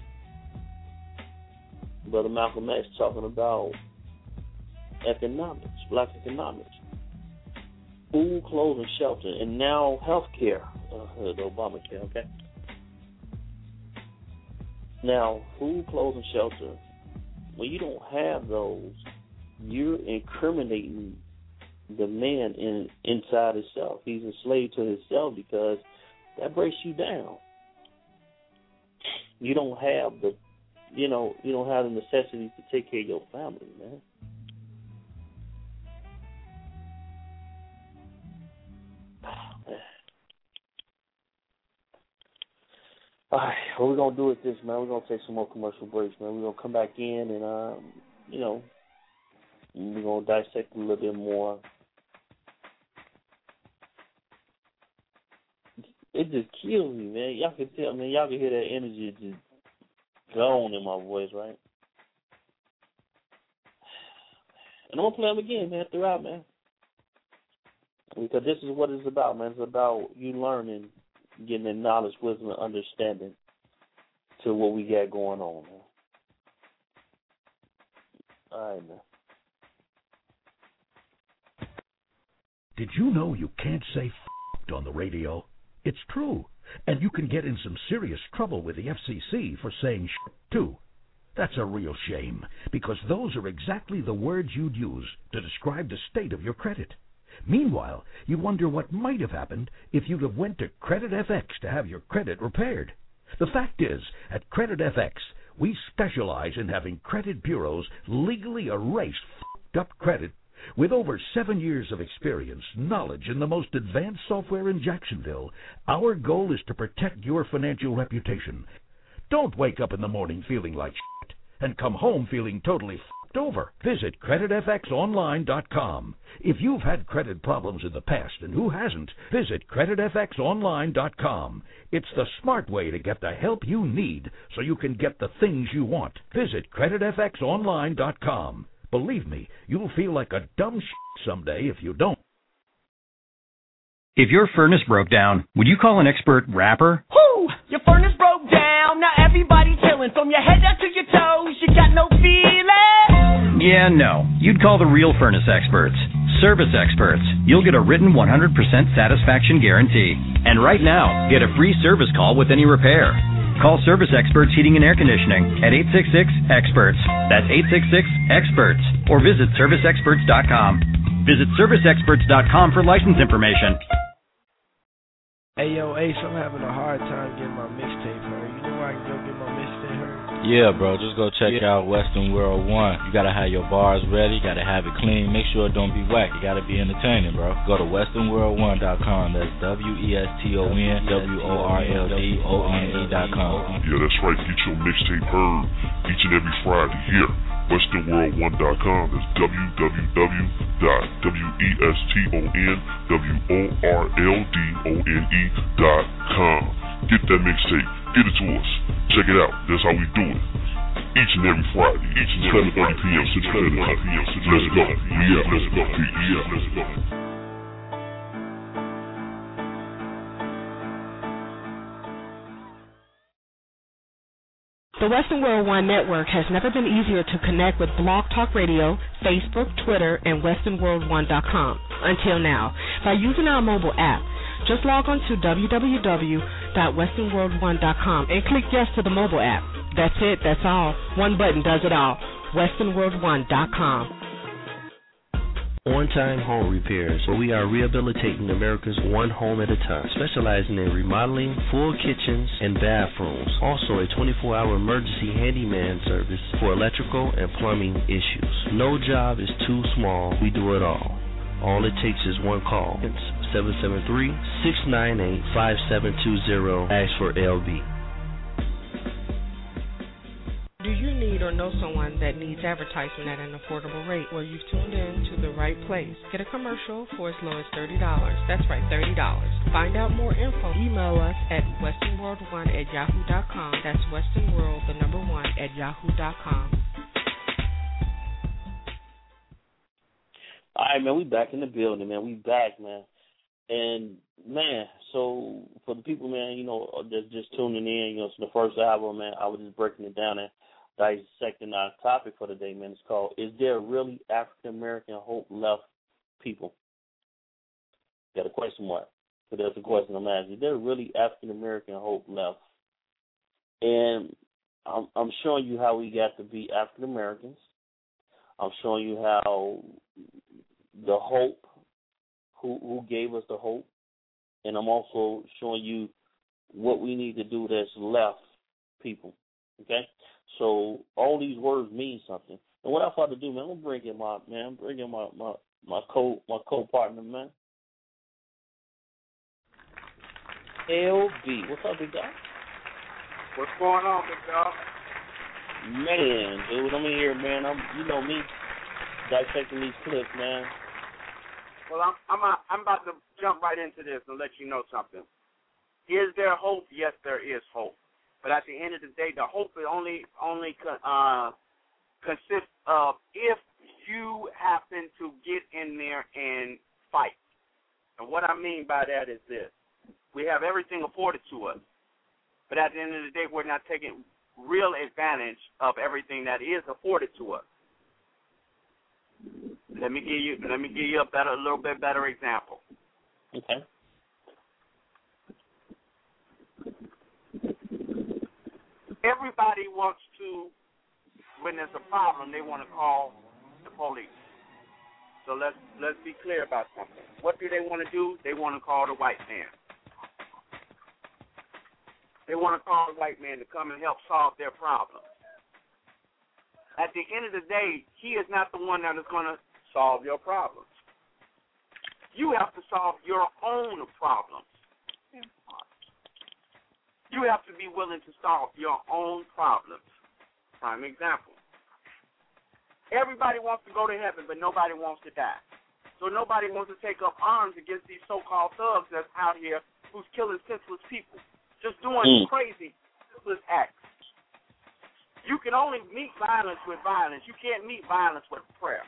Brother Malcolm X talking about economics, black economics, food, clothing, shelter, and now health care, the Obamacare, okay? Now, food, clothing, shelter, when you don't have those, you're incriminating the man inside himself. He's enslaved to himself because that breaks you down. You don't have the, you don't have the necessity to take care of your family, man. All right, what we're going to do is this, man. We're going to take some more commercial breaks, man. We're going to come back in and we're going to dissect a little bit more. It just kills me, man. Y'all can tell, man. Y'all can hear that energy just gone in my voice, right? And I'm going to play them again, man, throughout, man. Because this is what it's about, man. It's about you learning, getting the knowledge, wisdom, and understanding to what we got going on, man. All right, man. Did you know you can't say f***ed on the radio? It's true. And you can get in some serious trouble with the FCC for saying sh** too. That's a real shame, because those are exactly the words you'd use to describe the state of your credit. Meanwhile, you wonder what might have happened if you'd have went to CreditFX to have your credit repaired. The fact is, at CreditFX, we specialize in having credit bureaus legally erase f***ed up credit. With over 7 years of experience, knowledge, and the most advanced software in Jacksonville, our goal is to protect your financial reputation. Don't wake up in the morning feeling like shit and come home feeling totally f***ed over. Visit CreditFXOnline.com. If you've had credit problems in the past, and who hasn't, visit CreditFXOnline.com. It's the smart way to get the help you need so you can get the things you want. Visit CreditFXOnline.com. Believe me, you'll feel like a dumb shit someday if you don't. If your furnace broke down, would you call an expert rapper? Whoo! Your furnace broke down. Now everybody chilling from your head down to your toes. You got no feeling? Yeah, no. You'd call the real furnace experts. Service experts. You'll get a written 100% satisfaction guarantee. And right now, get a free service call with any repair. Call Service Experts Heating and Air Conditioning at 866-EXPERTS. That's 866-EXPERTS. Or visit ServiceExperts.com. Visit ServiceExperts.com for license information. Hey, yo, Ace, I'm having a hard time getting my mixtape heard. You know where I can go get my mixtape heard? Yeah, bro, just go check out Western World 1. You gotta have your bars ready, you gotta have it clean. Make sure it don't be whack. You gotta be entertaining, bro. Go to westernworld1.com. That's WESTONWORLDONE.com. Yeah, that's right. Get your mixtape heard each and every Friday here. WesternWorld1.com. That's www.WESTONWORLDONE.com. Get that mixtape. Get it to us. Check it out. That's how we do it. Each and every Friday. 7:30 p.m. Central Standard Time. Let's go. Yeah, let's go. Yeah, let's go. The Western World One Network has never been easier to connect with Blog Talk Radio, Facebook, Twitter, and WesternWorld1.com until now by using our mobile app. Just log on to www.westernworld1.com and click yes to the mobile app. That's it. That's all. One button does it all. westernworld1.com. On-Time Home Repairs, where we are rehabilitating America's one home at a time, specializing in remodeling, full kitchens, and bathrooms. Also a 24-hour emergency handyman service for electrical and plumbing issues. No job is too small. We do it all. All it takes is one call. It's 773-698-5720. Ask for LB. Do you need or know someone that needs advertisement at an affordable rate? Well, you've tuned in to the right place. Get a commercial for as low as $30. That's right, $30. Find out more info. Email us at westernworld1@yahoo.com. That's westernworld1@yahoo.com. All right, man, we back in the building, man. We back, man. And, man, so for the people, man, you know, that's just tuning in, you know, it's the first hour, man, I was just breaking it down and dissecting our topic for the day, man. It's called, Is There Really African-American Hope Left, People? Got a question mark. So that's the question I'm asking. Is there really African-American hope left? And I'm showing you how we got to be African-Americans. I'm showing you how the hope, who gave us the hope. And I'm also showing you what we need to do that's left, people. Okay? So all these words mean something. And what I thought to do, man, I'm gonna bring in my co-partner, man. LB. What's up, big guy? What's going on, big dog? Man, dude, I'm in here, man. You know me, dissecting these clips, man. Well, I'm about to jump right into this and let you know something. Is there hope? Yes, there is hope. But at the end of the day, the hope only consists of if you happen to get in there and fight. And what I mean by that is this. We have everything afforded to us. But at the end of the day, we're not taking real advantage of everything that is afforded to us. Let me give you a little bit better example. Okay. Everybody wants to, when there's a problem, they want to call the police. So let's be clear about something. What do they want to do? They want to call the white man. They want to call the white man to come and help solve their problem. At the end of the day, he is not the one that is going to solve your problems. You have to solve your own problems. You have to be willing to solve your own problems. Prime example. Everybody wants to go to heaven, but nobody wants to die. So nobody wants to take up arms against these so-called thugs that's out here who's killing senseless people, just doing crazy, senseless acts. You can only meet violence with violence. You can't meet violence with prayer.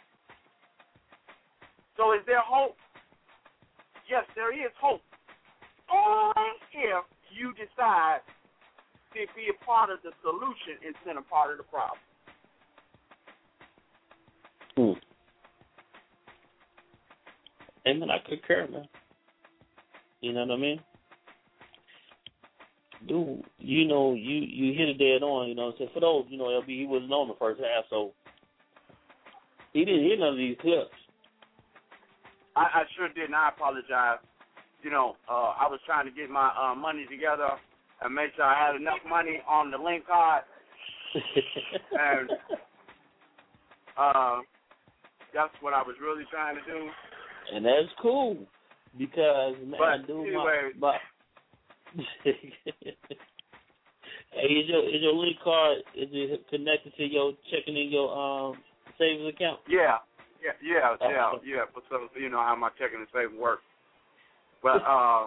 So is there hope? Yes, there is hope. Only if you decide to be a part of the solution instead of part of the problem. Amen. I concur, man. You know what I mean? Dude, you hit it dead on, you know what I'm saying? For those, LB, he wasn't on the first half, so he didn't hear none of these clips. I sure didn't. I apologize. I was trying to get my money together and make sure I had enough money on the link card. And that's what I was really trying to do. And that's cool because, man, but dude, anyway, hey, is your link card, is it connected to your checking in your savings account? Yeah. But so you know how my checking and savings work. But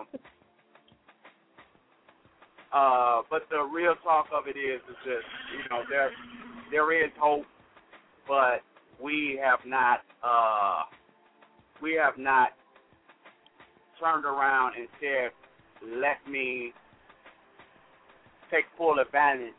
but the real talk of it is that there is hope, but we have not turned around and said, let me take full advantage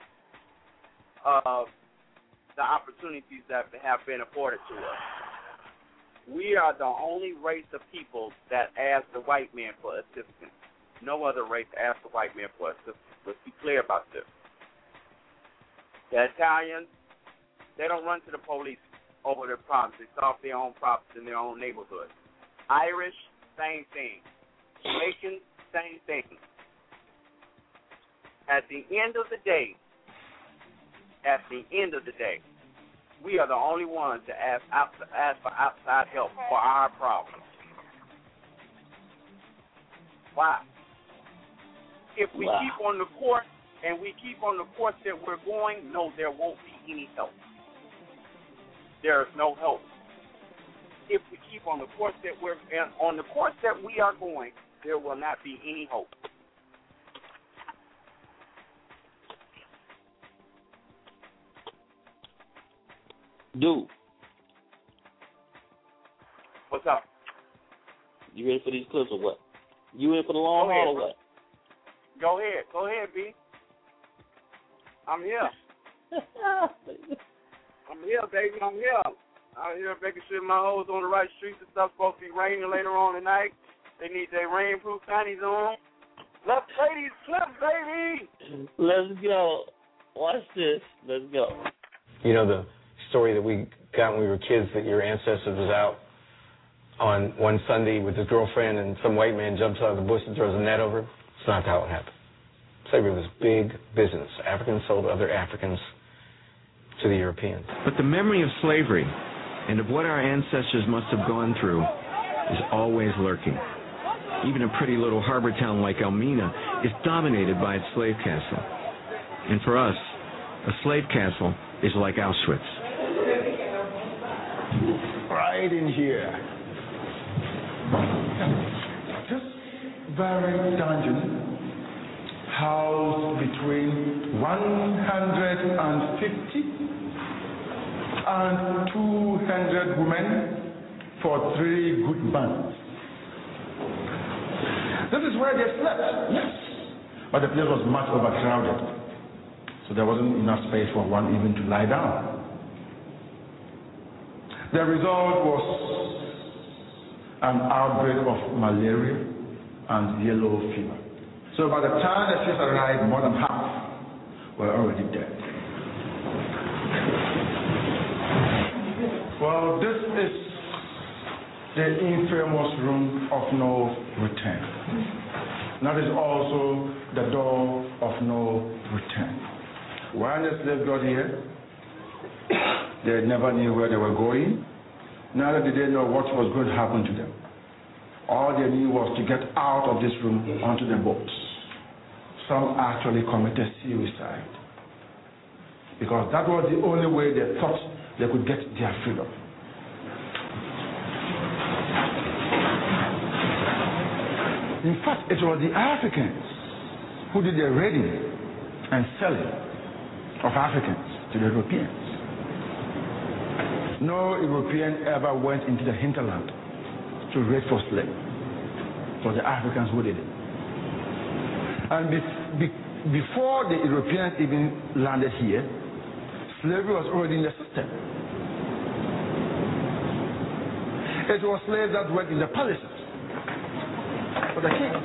of the opportunities that have been afforded to us. We are the only race of people that ask the white man for assistance. No other race asks the white man for assistance. Let's be clear about this. The Italians, they don't run to the police over their problems. They solve their own problems in their own neighborhood. Irish, same thing. Jamaican, same thing. At the end of the day, we are the only ones to ask for outside help for our problems. Why? If we keep on the course and we keep on the course that we're going, no, there won't be any help. There is no help. If we keep on the course that we are going, there will not be any hope. Dude. What's up? You ready for these clips or what? You in for the long haul or what? Go ahead, B. I'm here. I'm here, baby. I'm here. Out here making sure my hoes on the right streets and stuff. Supposed to be raining later on tonight. They need their rainproof panties on. Let's play these clips, baby. Let's go. Watch this. Let's go. You know the story that we got when we were kids that your ancestor was out on one Sunday with his girlfriend and some white man jumps out of the bush and throws a net over? It's not how it happened. Slavery was big business. Africans sold other Africans to the Europeans. But the memory of slavery and of what our ancestors must have gone through is always lurking. Even a pretty little harbor town like Elmina is dominated by its slave castle. And for us, A slave castle is like Auschwitz. Right in here. This very dungeon housed between 150 and 200 women for 3 good months. This is where they slept, yes. But the place was much overcrowded, so there wasn't enough space for one even to lie down. The result was an outbreak of malaria and yellow fever. So by the time the ships arrived, more than half were already dead. Well, this is the infamous room of no return. That is also the door of no return. When the slaves got here, they never knew where they were going. Neither did they know what was going to happen to them. All they knew was to get out of this room onto the boats. Some actually committed suicide because that was the only way they thought they could get their freedom. In fact, it was the Africans who did the raiding and selling of Africans to the Europeans. No European ever went into the hinterland to raid for slaves. It was the Africans who did it. And before the Europeans even landed here, slavery was already in the system. It was slaves that worked in the palaces for the king.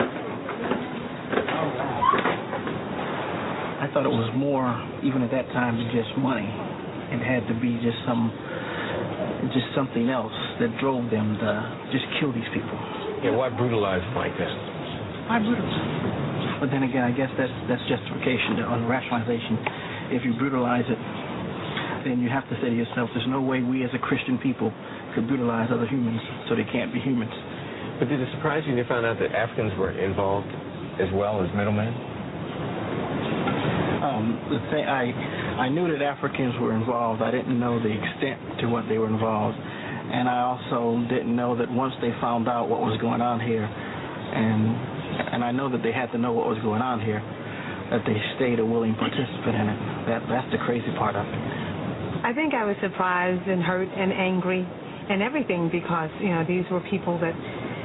I thought it was more, even at that time, than just money. It had to be just something else that drove them to just kill these people. Yeah, why brutalize like that? Why brutalize? But then again, I guess that's justification on rationalization. If you brutalize it, then you have to say to yourself, there's no way we as a Christian people could brutalize other humans so they can't be humans. But did it surprise you when you found out that Africans were involved as well as middlemen? I knew that Africans were involved. I didn't know the extent to what they were involved. And I also didn't know that once they found out what was going on here, and I know that they had to know what was going on here, that they stayed a willing participant in it. That's the crazy part of it. I think I was surprised and hurt and angry and everything because, these were people that,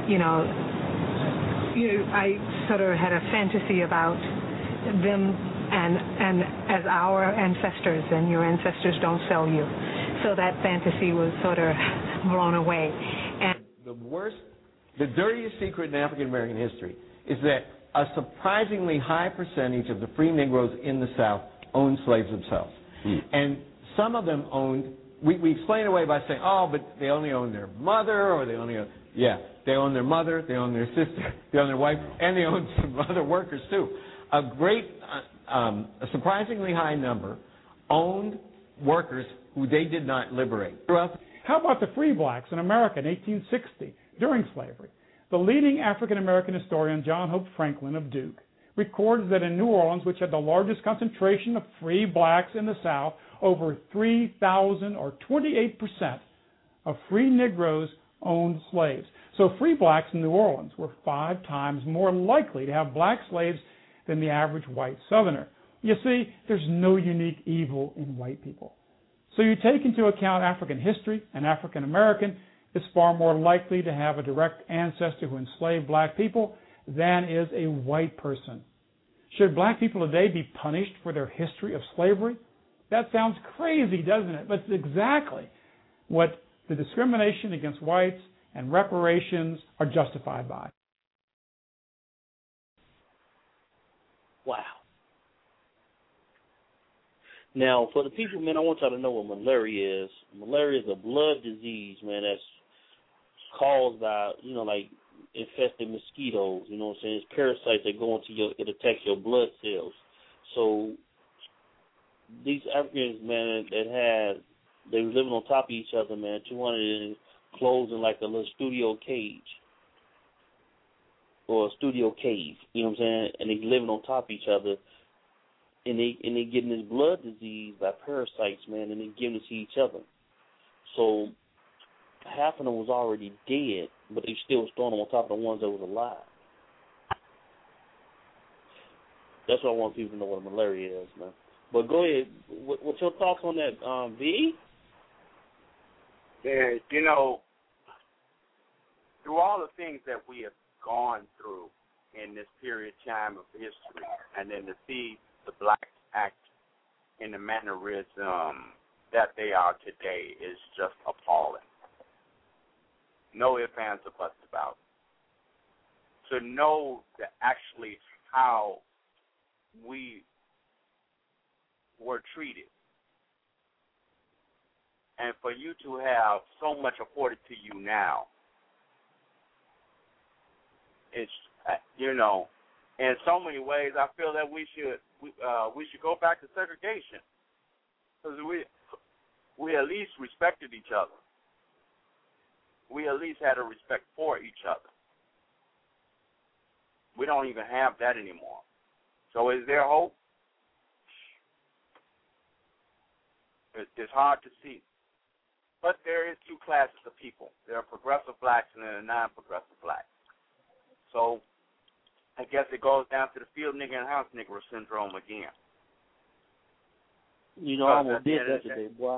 I sort of had a fantasy about them and as our ancestors, and your ancestors don't sell you. So that fantasy was sort of blown away. And the dirtiest secret in African American history is that a surprisingly high percentage of the free Negroes in the South owned slaves themselves. And some of them owned, we explain it away by saying, but they only own their mother, or they only own, they own their mother, they own their sister, they own their wife, and they own some other workers too. A surprisingly high number owned workers who they did not liberate. How about the free blacks in America in 1860 during slavery? The leading African-American historian, John Hope Franklin of Duke, records that in New Orleans, which had the largest concentration of free blacks in the South, over 3,000 or 28% of free Negroes owned slaves. So free blacks in New Orleans were 5 times more likely to have black slaves than the average white Southerner. You see, there's no unique evil in white people. So you take into account African history, and African American is far more likely to have a direct ancestor who enslaved black people than is a white person. Should black people today be punished for their history of slavery? That sounds crazy, doesn't it? But it's exactly what the discrimination against whites and reparations are justified by. Wow. Now, for the people, man, I want y'all to know what malaria is. Malaria is a blood disease, man, that's caused by, like infested mosquitoes. You know what I'm saying? It's parasites that go into it attacks your blood cells. So these Africans, man, they were living on top of each other, man, 200 closed in like a little studio cage or a studio cave. You know what I'm saying? And they living on top of each other. and they getting this blood disease by parasites, man, and they giving it to each other. So half of them was already dead, but they still was throwing them on top of the ones that was alive. That's what I want people to know what malaria is, man. But go ahead. What's your thoughts on that, V? Yeah, you know, through all the things that we have gone through in this period of time of history, and then to see the blacks act in the mannerism that they are today is just appalling. No ifs, ands, or buts about it. To know that actually how we were treated, and for you to have so much afforded to you now, it's, you know, in so many ways, I feel that we should go back to segregation, because we at least respected each other. We at least had a respect for each other. We don't even have that anymore. So is there hope? It's hard to see. But there is two classes of people. There are progressive blacks and there are non-progressive blacks. So I guess it goes down to the field nigga and house nigga syndrome again. You know, I almost did that today, boy.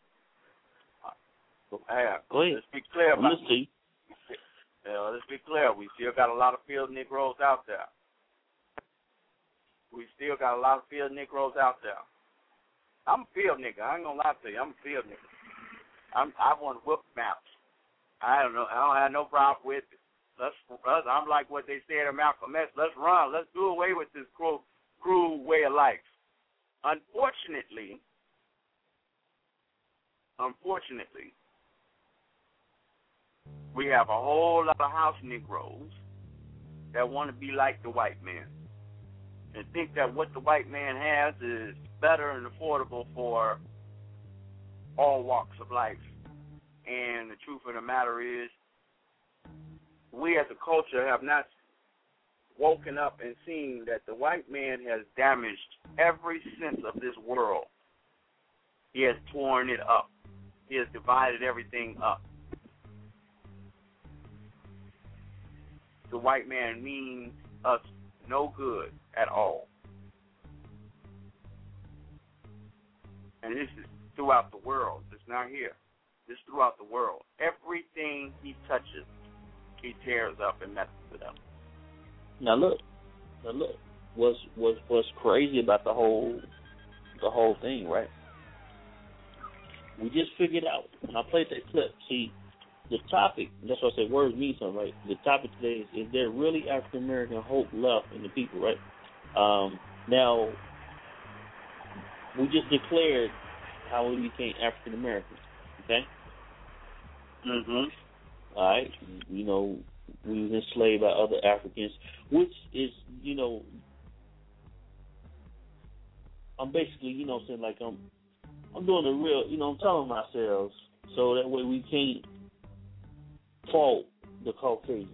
Go ahead. Let's be clear about it. Let's be clear. We still got a lot of field Negroes out there. I'm a field nigga. I ain't gonna lie to you. I'm a field nigga. I want to whip maps. I don't have no problem with it. I'm like what they said in Malcolm X. Let's run. Let's do away with this cruel way of life. Unfortunately, we have a whole lot of house Negroes that want to be like the white man and think that what the white man has is better and affordable for all walks of life. And the truth of the matter is, we as a culture have not woken up and seen that the white man has damaged every sense of this world. He has torn it up. He has divided everything up. The white man means us no good at all. And this is throughout the world. It's not here. This is throughout the world. Everything he touches, he tears up and messes it up. Now look. What's crazy about the whole thing, right? We just figured out when I played that clip. See, the topic, that's why I say words mean something, right? The topic today is there really African American hope left in the people, right? Now, we just declared how we became African Americans, okay? Mm-hmm. All right. You know, we was enslaved by other Africans, which is, you know, I'm basically, you know, saying like I'm doing the real, you know, I'm telling ourselves so that way we can't fault the Caucasians.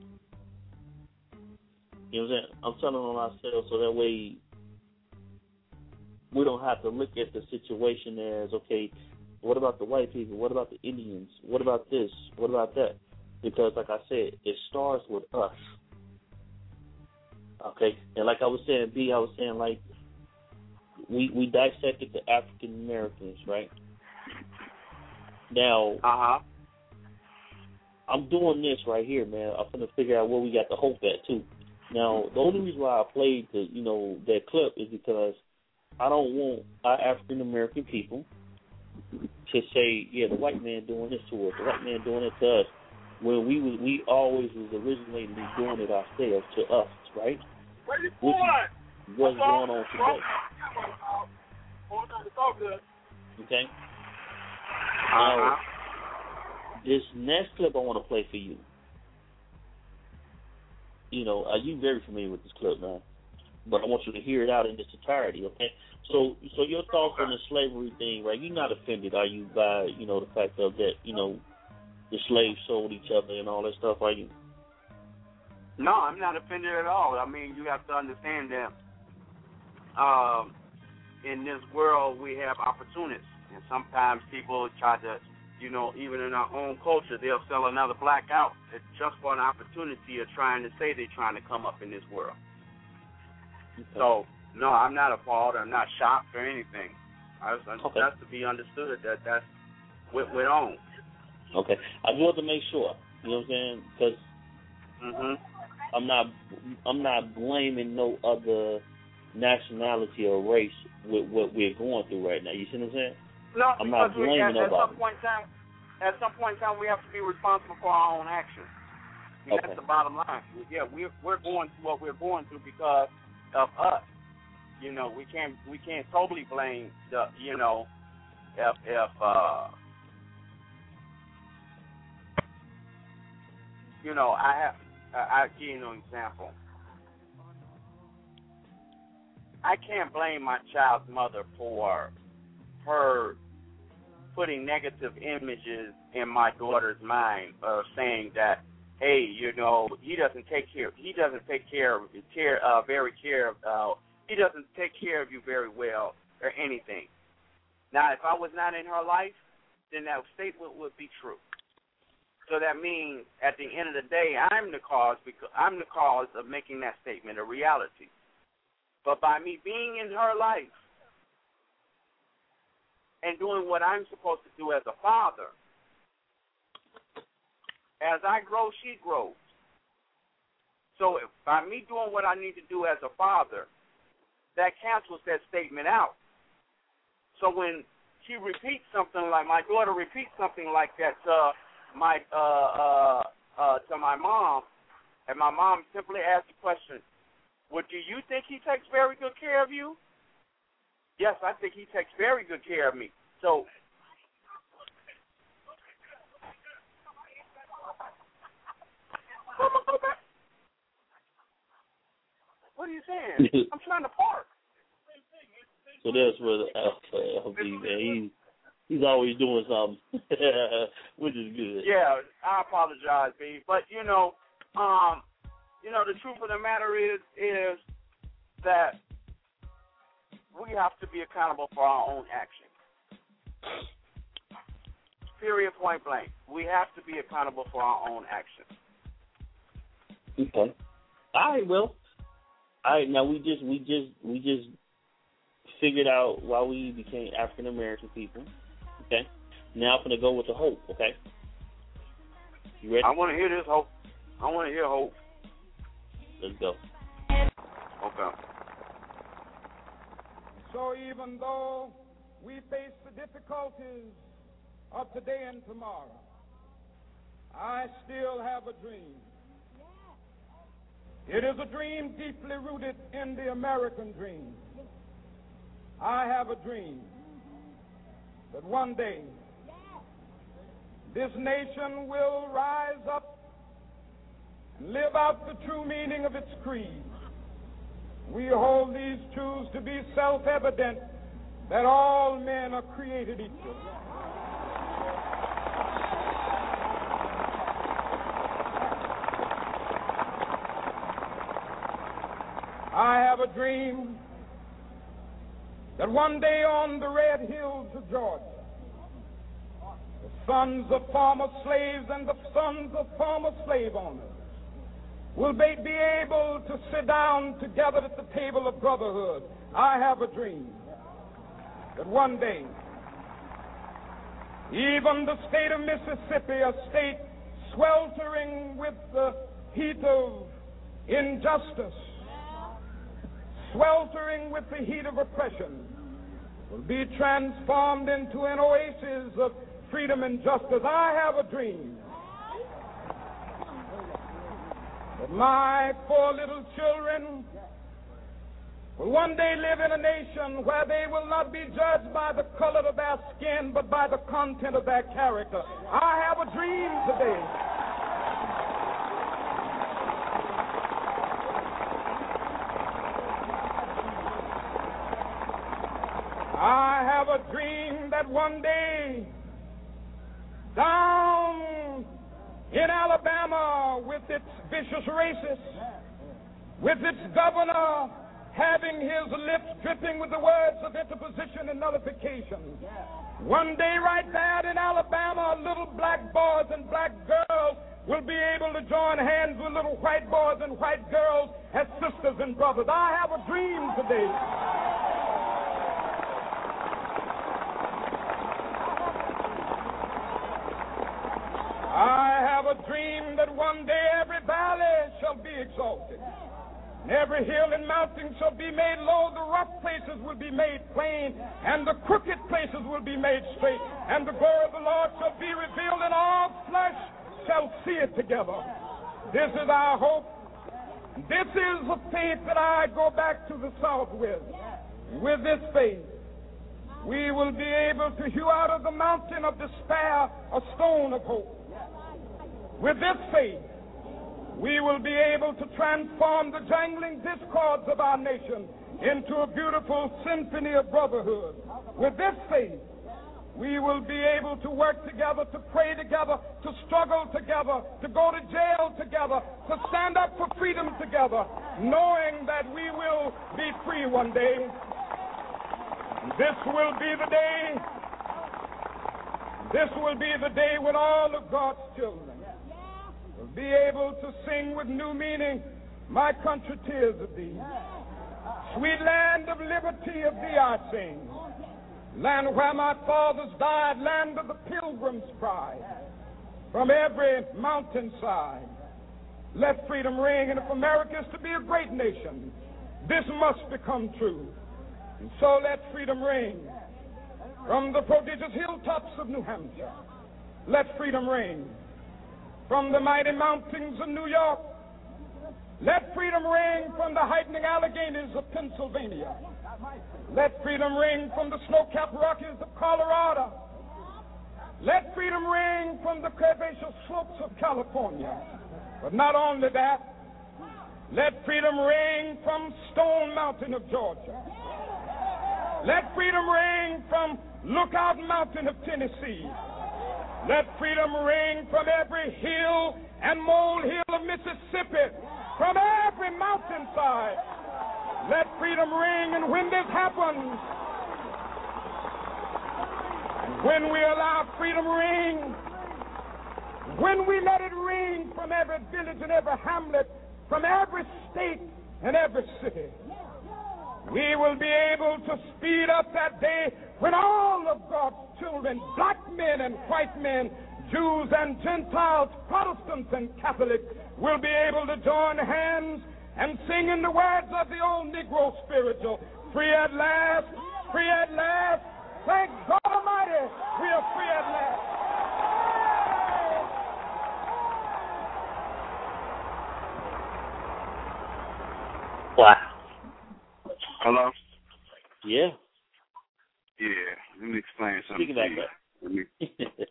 You know what I'm saying? I'm telling on ourselves so that way we don't have to look at the situation as, okay, what about the white people? What about the Indians? What about this? What about that? Because, like I said, it starts with us. Okay? And like I was saying, B, I was saying, like, we dissected the African Americans, right? Now, I'm doing this right here, man. I'm going to figure out where we got the hope at, too. Now, the only reason why I played the, you know, that clip is because I don't want our African American people to say, yeah, the white man doing this to us, the white man doing it to us, when we always was originally doing it ourselves to us, right? Which is what's going on today. Okay? Now, this next clip I want to play for you. You know, you very familiar with this clip, man. But I want you to hear it out in its entirety, okay? So your thoughts on the slavery thing, right? You're not offended, are you, by, you know, the fact of that, you know, the slaves sold each other and all that stuff, are you? No, I'm not offended at all. I mean, you have to understand that in this world we have opportunists, and sometimes people try to, you know, even in our own culture, they'll sell another black out just for an opportunity of trying to say they're trying to come up in this world. Okay. So, no, I'm not appalled. I'm not shocked or anything. That's to be understood that's we're on. Okay. I just want to make sure, you know what I'm saying? Because I'm not blaming no other nationality or race with what we're going through right now. You see what I'm saying? No, I'm not blaming nobody. At some point in time, we have to be responsible for our own actions. That's the bottom line. Yeah, we're going through what we're going through because of us. You know, we can't totally blame the, you know, if you know, I'll give you an example. I can't blame my child's mother for her putting negative images in my daughter's mind of saying that, hey, you know, he doesn't take care of you very well or anything. Now, if I was not in her life, then that statement would be true. So that means at the end of the day, I'm the cause of making that statement a reality. But by me being in her life and doing what I'm supposed to do as a father, as I grow, she grows. So by me doing what I need to do as a father, that cancels that statement out. So when she repeats something like, my daughter repeats something like that to my mom, and my mom simply asks the question, well, do you think he takes very good care of you? Yes, I think he takes very good care of me. So what are you saying? I'm trying to park. So that's where LB, man, he's always doing something, which is good. Yeah, I apologize, B. But you know, the truth of the matter is that we have to be accountable for our own actions. Period, point blank. We have to be accountable for our own actions. Okay. All right, well. All right, now we just figured out why we became African American people. Okay. Now I'm gonna go with the hope. Okay. You ready? I want to hear this hope. I want to hear hope. Let's go. Okay. So even though we face the difficulties of today and tomorrow, I still have a dream. It is a dream deeply rooted in the American dream. I have a dream that one day this nation will rise up and live out the true meaning of its creed. We hold these truths to be self-evident, that all men are created equal. I have a dream that one day on the red hills of Georgia, the sons of former slaves and the sons of former slave owners will be able to sit down together at the table of brotherhood. I have a dream that one day, even the state of Mississippi, a state sweltering with the heat of injustice, sweltering with the heat of oppression, will be transformed into an oasis of freedom and justice. I have a dream that my 4 little children will one day live in a nation where they will not be judged by the color of their skin, but by the content of their character. I have a dream today. I have a dream that one day down in Alabama, with its vicious racists, with its governor having his lips dripping with the words of interposition and nullification. One day right there in Alabama, little black boys and black girls will be able to join hands with little white boys and white girls as sisters and brothers. I have a dream today. I have a dream that one day every valley shall be exalted, and every hill and mountain shall be made low, the rough places will be made plain, and the crooked places will be made straight, and the glory of the Lord shall be revealed, and all flesh shall see it together. This is our hope. This is the faith that I go back to the South with. With this faith, we will be able to hew out of the mountain of despair a stone of hope. With this faith, we will be able to transform the jangling discords of our nation into a beautiful symphony of brotherhood. With this faith, we will be able to work together, to pray together, to struggle together, to go to jail together, to stand up for freedom together, knowing that we will be free one day. This will be the day. This will be the day when all of God's children will be able to sing with new meaning, "My country, tears of thee. Sweet land of liberty, of thee I sing. Land where my fathers died, land of the pilgrim's pride. From every mountainside, let freedom ring. And if America is to be a great nation, this must become true. And so let freedom ring from the prodigious hilltops of New Hampshire. Let freedom ring from the mighty mountains of New York. Let freedom ring from the heightening Alleghenies of Pennsylvania. Let freedom ring from the snow-capped Rockies of Colorado. Let freedom ring from the curvaceous slopes of California. But not only that, let freedom ring from Stone Mountain of Georgia. Let freedom ring from Lookout Mountain of Tennessee. Let freedom ring from every hill and molehill of Mississippi, from every mountainside. Let freedom ring, and when this happens, and when we allow freedom ring, when we let it ring from every village and every hamlet, from every state and every city, we will be able to speed up that day when all of God's children, black men and white men, Jews and Gentiles, Protestants and Catholics, will be able to join hands and sing in the words of the old Negro spiritual, "Free at last, free at last, thank God Almighty, we are free at last." Wow. Hello? Yeah. Yeah, let me explain something Speak to of you. that.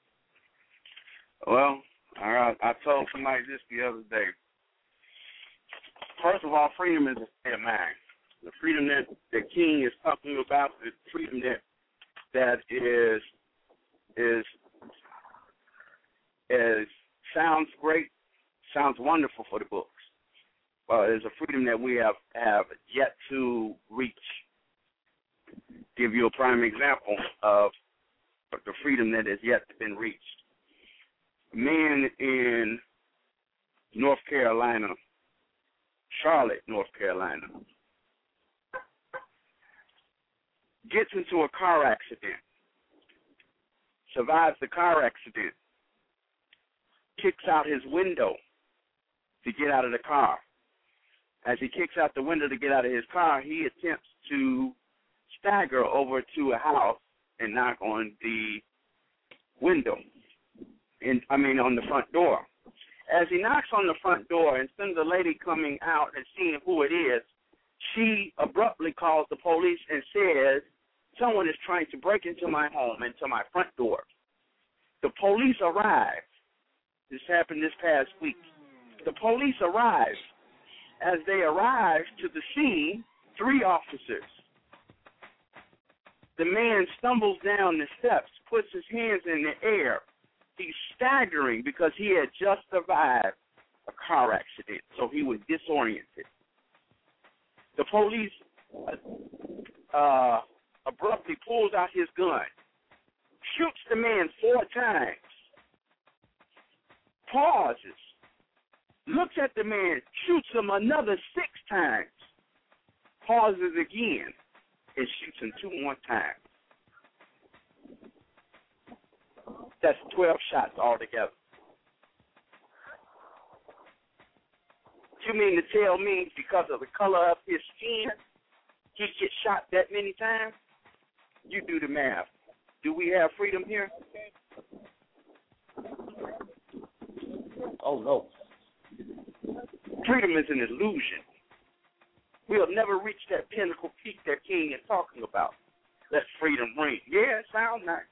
Well, I told somebody this the other day. First of all, freedom is a state of mind. The freedom that the King is talking about, the freedom that sounds great, sounds wonderful for the books. Well, there's a freedom that we have yet to reach. Give you a prime example of the freedom that has yet been reached. Men in North Carolina, Charlotte, North Carolina, gets into a car accident, survives the car accident, kicks out his window to get out of the car. As he kicks out the window to get out of his car, he attempts to stagger over to a house and knock on the window, on the front door. As he knocks on the front door, instead of the lady coming out and seeing who it is, she abruptly calls the police and says, "Someone is trying to break into my home, into my front door." The police arrive. This happened this past week. The police arrive. As they arrive to the scene, 3 officers. The man stumbles down the steps, puts his hands in the air. He's staggering because he had just survived a car accident, so he was disoriented. The police abruptly pulls out his gun, shoots the man 4 times, pauses, looks at the man, shoots him another 6 times, pauses again, and shoots him 2 more times. That's 12 shots altogether. You mean to tell me because of the color of his skin, he gets shot that many times? You do the math. Do we have freedom here? Oh, no. Freedom is an illusion. We'll never reach that pinnacle peak that King is talking about. Let freedom ring. Yeah, it sounds nice.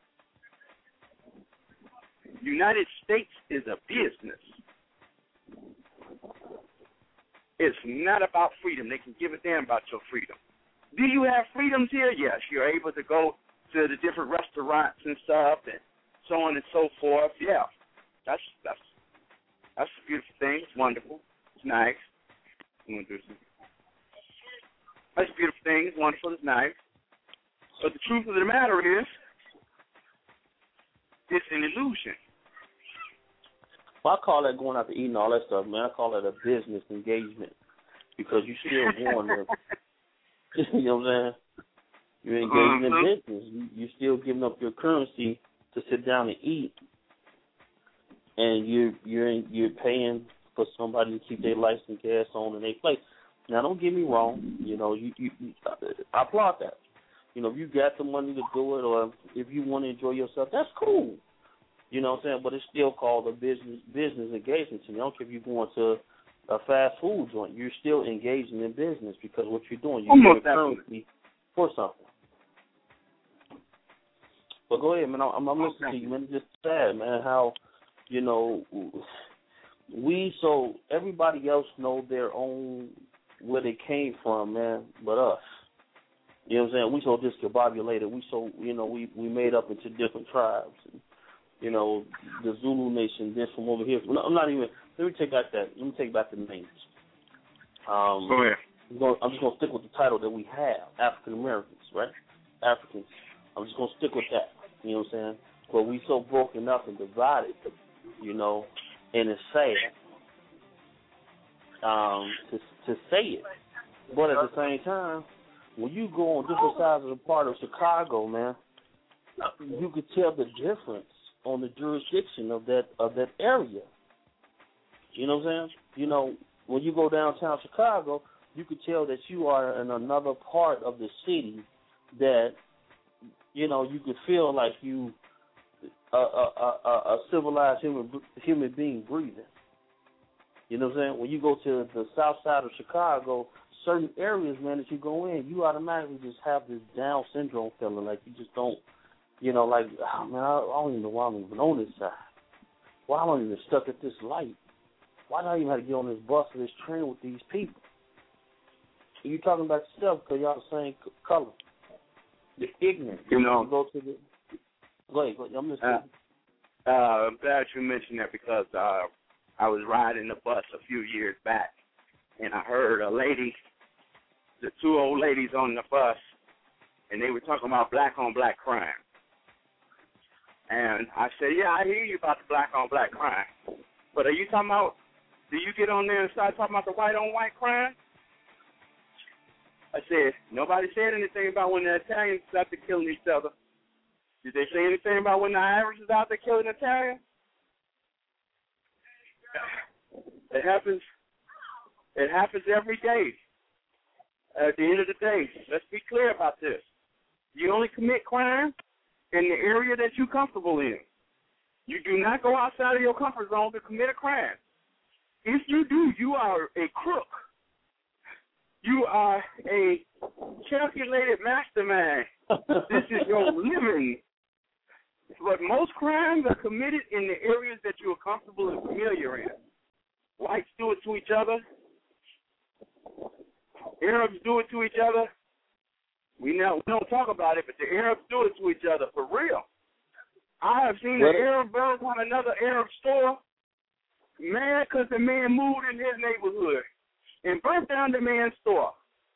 United States is a business. It's not about freedom. They can give a damn about your freedom. Do you have freedoms here? Yes. You're able to go to the different restaurants and stuff and so on and so forth. Yeah. That's a beautiful thing. It's wonderful. It's nice. That's a beautiful thing. It's wonderful. It's nice. But the truth of the matter is, it's an illusion. Well, I call that going out to eat and all that stuff, man. I call it a business engagement because you still want to, you know what I'm saying? You're engaging in business. You're still giving up your currency to sit down and eat, and you're paying for somebody to keep their lights and gas on in their place. Now, don't get me wrong. You know, I applaud that. You know, if you got the money to do it, or if you want to enjoy yourself, that's cool. You know what I'm saying? But it's still called a business engagement to me. I don't care if you're going to a fast food joint. You're still engaging in business because what you're doing, you're getting currency for something. But go ahead, man. I'm listening to you, man. It's just sad, man, how, you know, everybody else know their own, where they came from, man, but us. You know what I'm saying? We so discombobulated. We so, you know, we made up into different tribes. You know, the Zulu Nation, this from over here. I'm not even, let me take back the names. Go ahead. I'm just going to stick with the title that we have, African Americans, right? Africans. I'm just going to stick with that. You know what I'm saying? But we so broken up and divided, you know, and it's sad to say it. But at the same time, when you go on different sides of the part of Chicago, man, you could tell the difference on the jurisdiction of that area. You know what I'm saying? You know, when you go downtown Chicago, you could tell that you are in another part of the city that, you know, you could feel like you a civilized human being breathing. You know what I'm saying? When you go to the south side of Chicago, certain areas, man, that you go in, you automatically just have this Down syndrome feeling, like you just don't, you know, like, oh, man, I don't even know why I'm even on this side. Why am I even stuck at this light? Why do I even have to get on this bus or this train with these people? You're talking about yourself because y'all the same color. You're ignorant. You know. Go ahead. I'm listening. I'm glad you mentioned that because I was riding the bus a few years back, and I heard a lady, the 2 old ladies on the bus, and they were talking about black-on-black crime. And I said, yeah, I hear you about the black-on-black crime. But are you talking about, do you get on there and start talking about the white-on-white crime? I said, nobody said anything about when the Italians started killing each other. Did they say anything about when the Irish is out there killing Italians? It happens every day. At the end of the day, let's be clear about this. You only commit crime in the area that you're comfortable in. You do not go outside of your comfort zone to commit a crime. If you do, you are a crook. You are a calculated mastermind. This is your living. But most crimes are committed in the areas that you are comfortable and familiar in. Whites do it to each other. Arabs do it to each other. We don't talk about it, but the Arabs do it to each other for real. I have seen an Arab burn on another Arab store, mad because the man moved in his neighborhood and burnt down the man's store.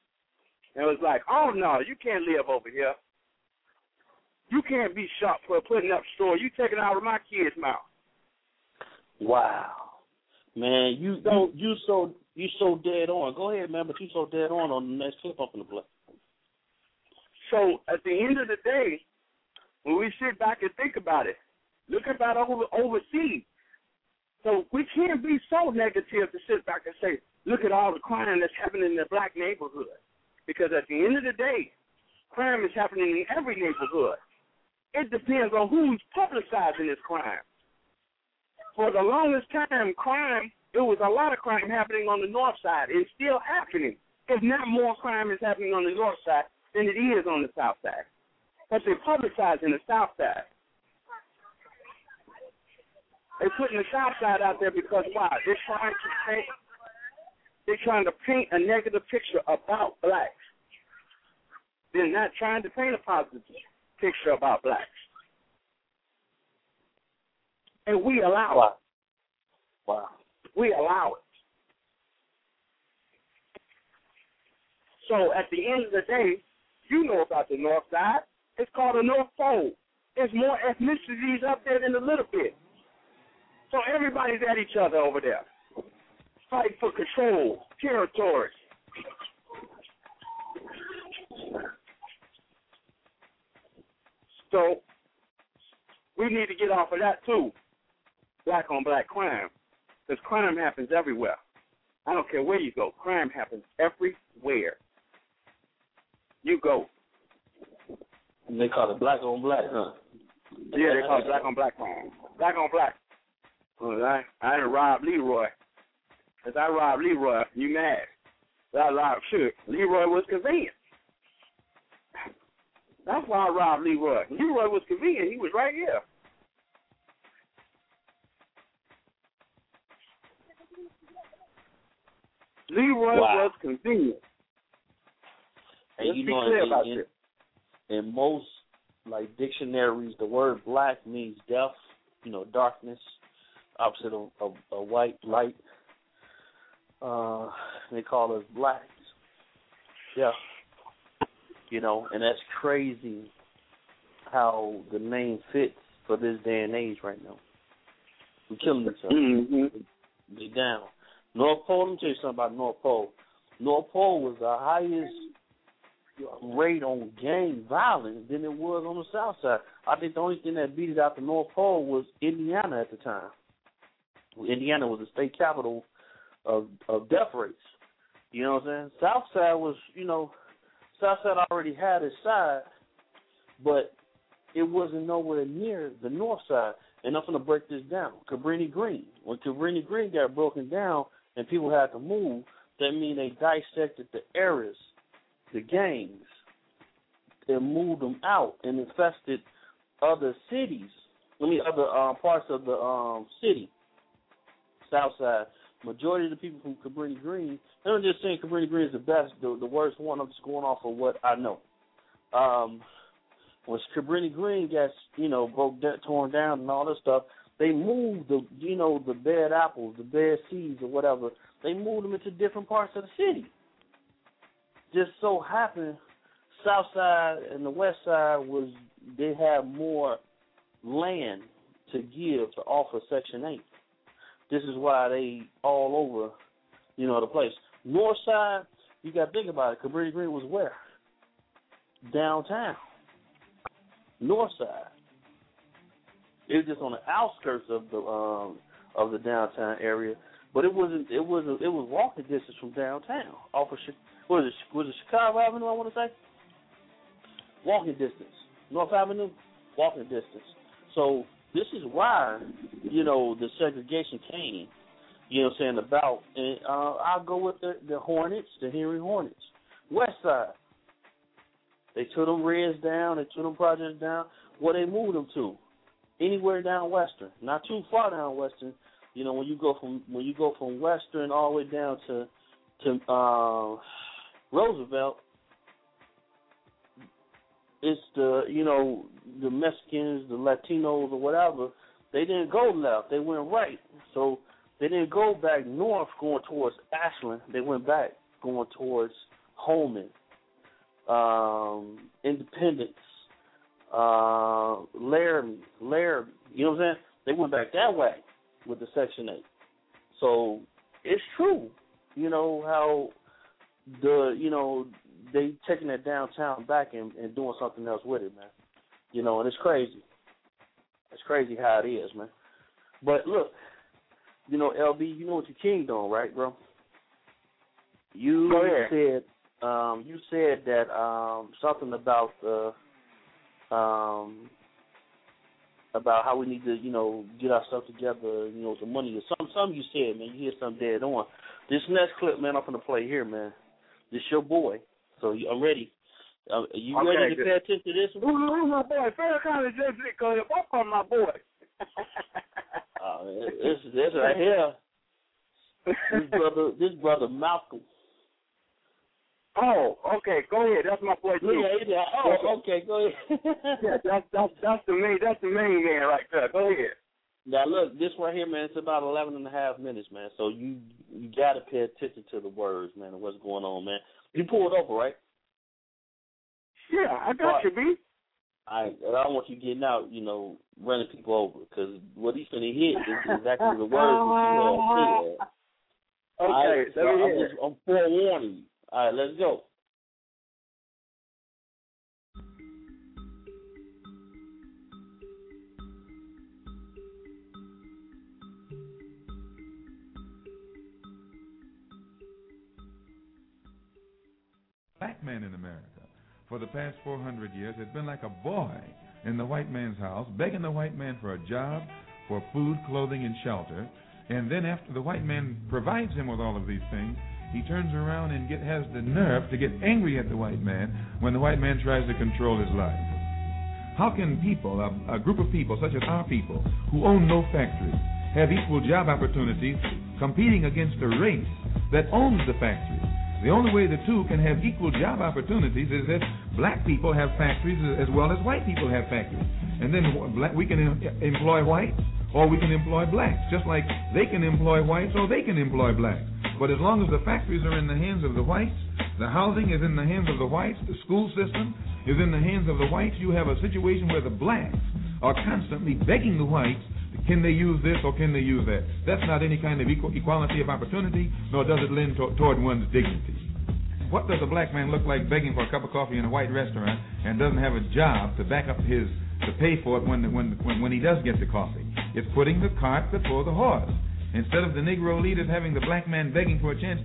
And it was like, oh, no, you can't live over here. You can't be shot for putting up store. You taking out of my kid's mouth. Wow. Man, you so dead on. Go ahead, man, but you so dead on the next clip up in the play. So at the end of the day, when we sit back and think about it, look about overseas. So we can't be so negative to sit back and say, look at all the crime that's happening in the black neighborhood. Because at the end of the day, crime is happening in every neighborhood. It depends on who's publicizing this crime. For the longest time, it was a lot of crime happening on the north side. It's still happening. If not more crime is happening on the north side than it is on the south side. But they're publicizing the south side. They're putting the south side out there because why? They're trying to paint a negative picture about blacks. They're not trying to paint a positive picture about blacks. And we allow it. Wow. We allow it. So at the end of the day, you know about the north side. It's called the North Pole. There's more ethnicities up there than a little bit. So everybody's at each other over there. Fight for control, territories. So we need to get off of that too. Black on black crime. Because crime happens everywhere. I don't care where you go. Crime happens everywhere. You go. And they call it black on black, huh? Yeah, they call it black on black crime. Black on black. Well, I didn't rob Leroy. If I robbed Leroy, you mad. Leroy was convenient. That's why I robbed Leroy. Leroy was convenient. He was right here. Leroy was convenient. And Let's you be know, clear about this. In most dictionaries, the word black means death, darkness, opposite of white, light. They call us blacks. Yeah. And that's crazy how the name fits for this day and age right now. We're killing each other. Mm-hmm. They down. North Pole, let me tell you something about North Pole. North Pole was the highest rate on gang violence than it was on the south side. I think the only thing that beat it out the North Pole was Indiana at the time. Indiana was the state capital of death rates. You know what I'm saying? South side was, South side already had its side, but it wasn't nowhere near the north side. And I'm going to break this down. Cabrini Green. When Cabrini Green got broken down and people had to move, that means they dissected the areas, the gangs, and moved them out and infested other cities. Other parts of the city, south side. Majority of the people from Cabrini Green, and I'm just saying Cabrini Green is the best, the worst one. I'm just going off of what I know. When Cabrini Green gets, torn down and all this stuff, they moved the bad apples, the bad seeds or whatever, they moved them into different parts of the city. Just so happened, south side and the west side they had more land to give to offer Section 8. This is why they all over, the place. North side, you got to think about it. Cabrini Green was where? Downtown. North side. It was just on the outskirts of the downtown area, but it was walking distance from downtown. Off of was it Chicago Avenue? I want to say walking distance. North Avenue, walking distance. So this is why the segregation came. About, and I'll go with the Hornets, the Henry Hornets. West side. They took them Reds down. They took them projects down. Where they moved them to? Anywhere down Western. Not too far down Western. When you go from Western all the way down to Roosevelt, it's the Mexicans, the Latinos, or whatever. They didn't go left. They went right. So they didn't go back north going towards Ashland. They went back going towards Holman. Independence, Laramie, you know what I'm saying? They went back that way with the Section 8. So it's true, you know, how they taking that downtown back and doing something else with it, man. You know, and it's crazy. It's crazy how it is, man. But look, you know, LB, you know what your king doing, right, bro? You said that something about how we need to, you know, get our stuff together, you know, some money or something you said, man. You hear something dead on. This next clip, man, I'm gonna play here, man. This your boy, so I'm ready. You ready to pay attention to this one? Who's my boy? Fair kind of just because both are my boy. This right here. This brother Malcolm. Oh, okay. Go ahead. That's my boy too. Yeah. Oh, okay. Go ahead. Yeah, that's the main man right there. Go ahead. Now look, this right here, man. It's about 11.5 minutes, man. So you gotta pay attention to the words, man, and what's going on, man. You pulled over, right? Yeah, I got you, B. I don't want you getting out, you know, running people over, because what he's finna hit is exactly the words that you have said. Okay, so I'm forewarning you. All right, let's go. Black man in America for the past 400 years has been like a boy in the white man's house, begging the white man for a job, for food, clothing, and shelter. And then after the white man provides him with all of these things, he turns around and has the nerve to get angry at the white man when the white man tries to control his life. How can people, a group of people such as our people, who own no factories, have equal job opportunities competing against a race that owns the factories? The only way the two can have equal job opportunities is if black people have factories as well as white people have factories. And then we can employ whites or we can employ blacks, just like they can employ whites or they can employ blacks. But as long as the factories are in the hands of the whites, the housing is in the hands of the whites, the school system is in the hands of the whites, you have a situation where the blacks are constantly begging the whites, can they use this or can they use that? That's not any kind of equality of opportunity, nor does it lend toward one's dignity. What does a black man look like begging for a cup of coffee in a white restaurant and doesn't have a job to back up to pay for it when he does get the coffee? It's putting the cart before the horse. Instead of the Negro leaders having the black man begging for a chance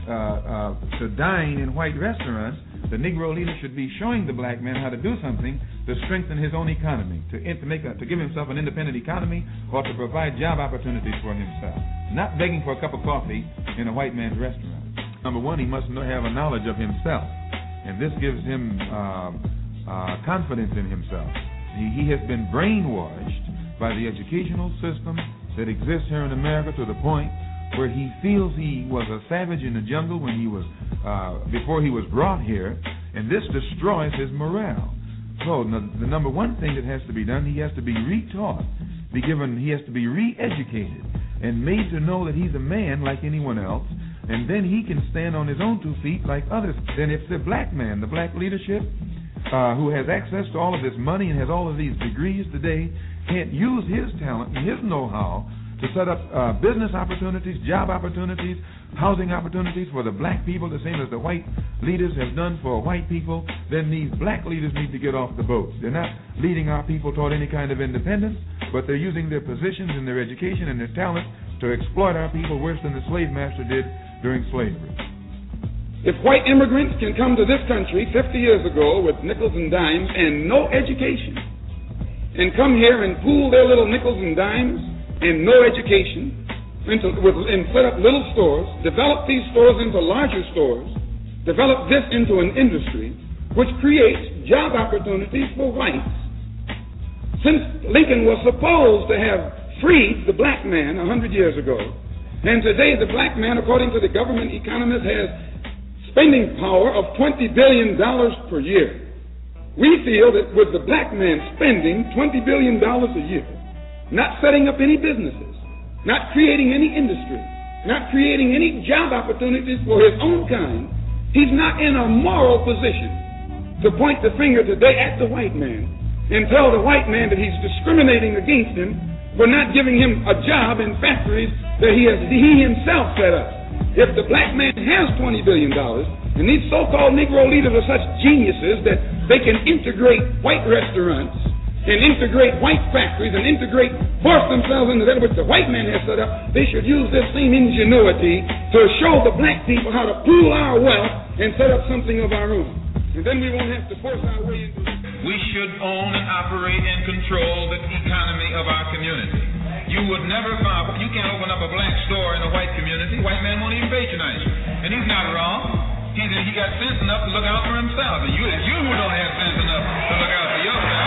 to dine in white restaurants, the Negro leader should be showing the black man how to do something to strengthen his own economy, to give himself an independent economy, or to provide job opportunities for himself. Not begging for a cup of coffee in a white man's restaurant. Number one, he must have a knowledge of himself, and this gives him confidence in himself. He has been brainwashed by the educational system that exists here in America to the point where he feels he was a savage in the jungle when he was before he was brought here, and this destroys his morale. So the number one thing that has to be done, he has to be retaught, he has to be re-educated and made to know that he's a man like anyone else, and then he can stand on his own 2 feet like others. Then if the black man, the black leadership, who has access to all of this money and has all of these degrees today, can't use his talent and his know-how to set up business opportunities, job opportunities, housing opportunities for the black people, the same as the white leaders have done for white people, then these black leaders need to get off the boat. They're not leading our people toward any kind of independence, but they're using their positions and their education and their talent to exploit our people worse than the slave master did during slavery. If white immigrants can come to this country 50 years ago with nickels and dimes and no education, and come here and pool their little nickels and dimes and no education, and set up little stores, develop these stores into larger stores, develop this into an industry which creates job opportunities for whites. Since Lincoln was supposed to have freed the black man 100 years ago, and today the black man, according to the government economist, has spending power of $20 billion per year. We feel that with the black man spending $20 billion a year, not setting up any businesses, not creating any industry, not creating any job opportunities for his own kind, he's not in a moral position to point the finger today at the white man and tell the white man that he's discriminating against him for not giving him a job in factories that he himself set up. If the black man has $20 billion, and these so-called Negro leaders are such geniuses that they can integrate white restaurants and integrate white factories and force themselves into that which the white man has set up, they should use this same ingenuity to show the black people how to pool our wealth and set up something of our own. And then we won't have to force our way into it. We should own and operate and control the economy of our community. You would never find, you can't open up a black store in a white community. White man won't even patronize you. And he's not wrong. He got sense enough to look out for himself. And it's you who don't have sense enough to look out for yourself.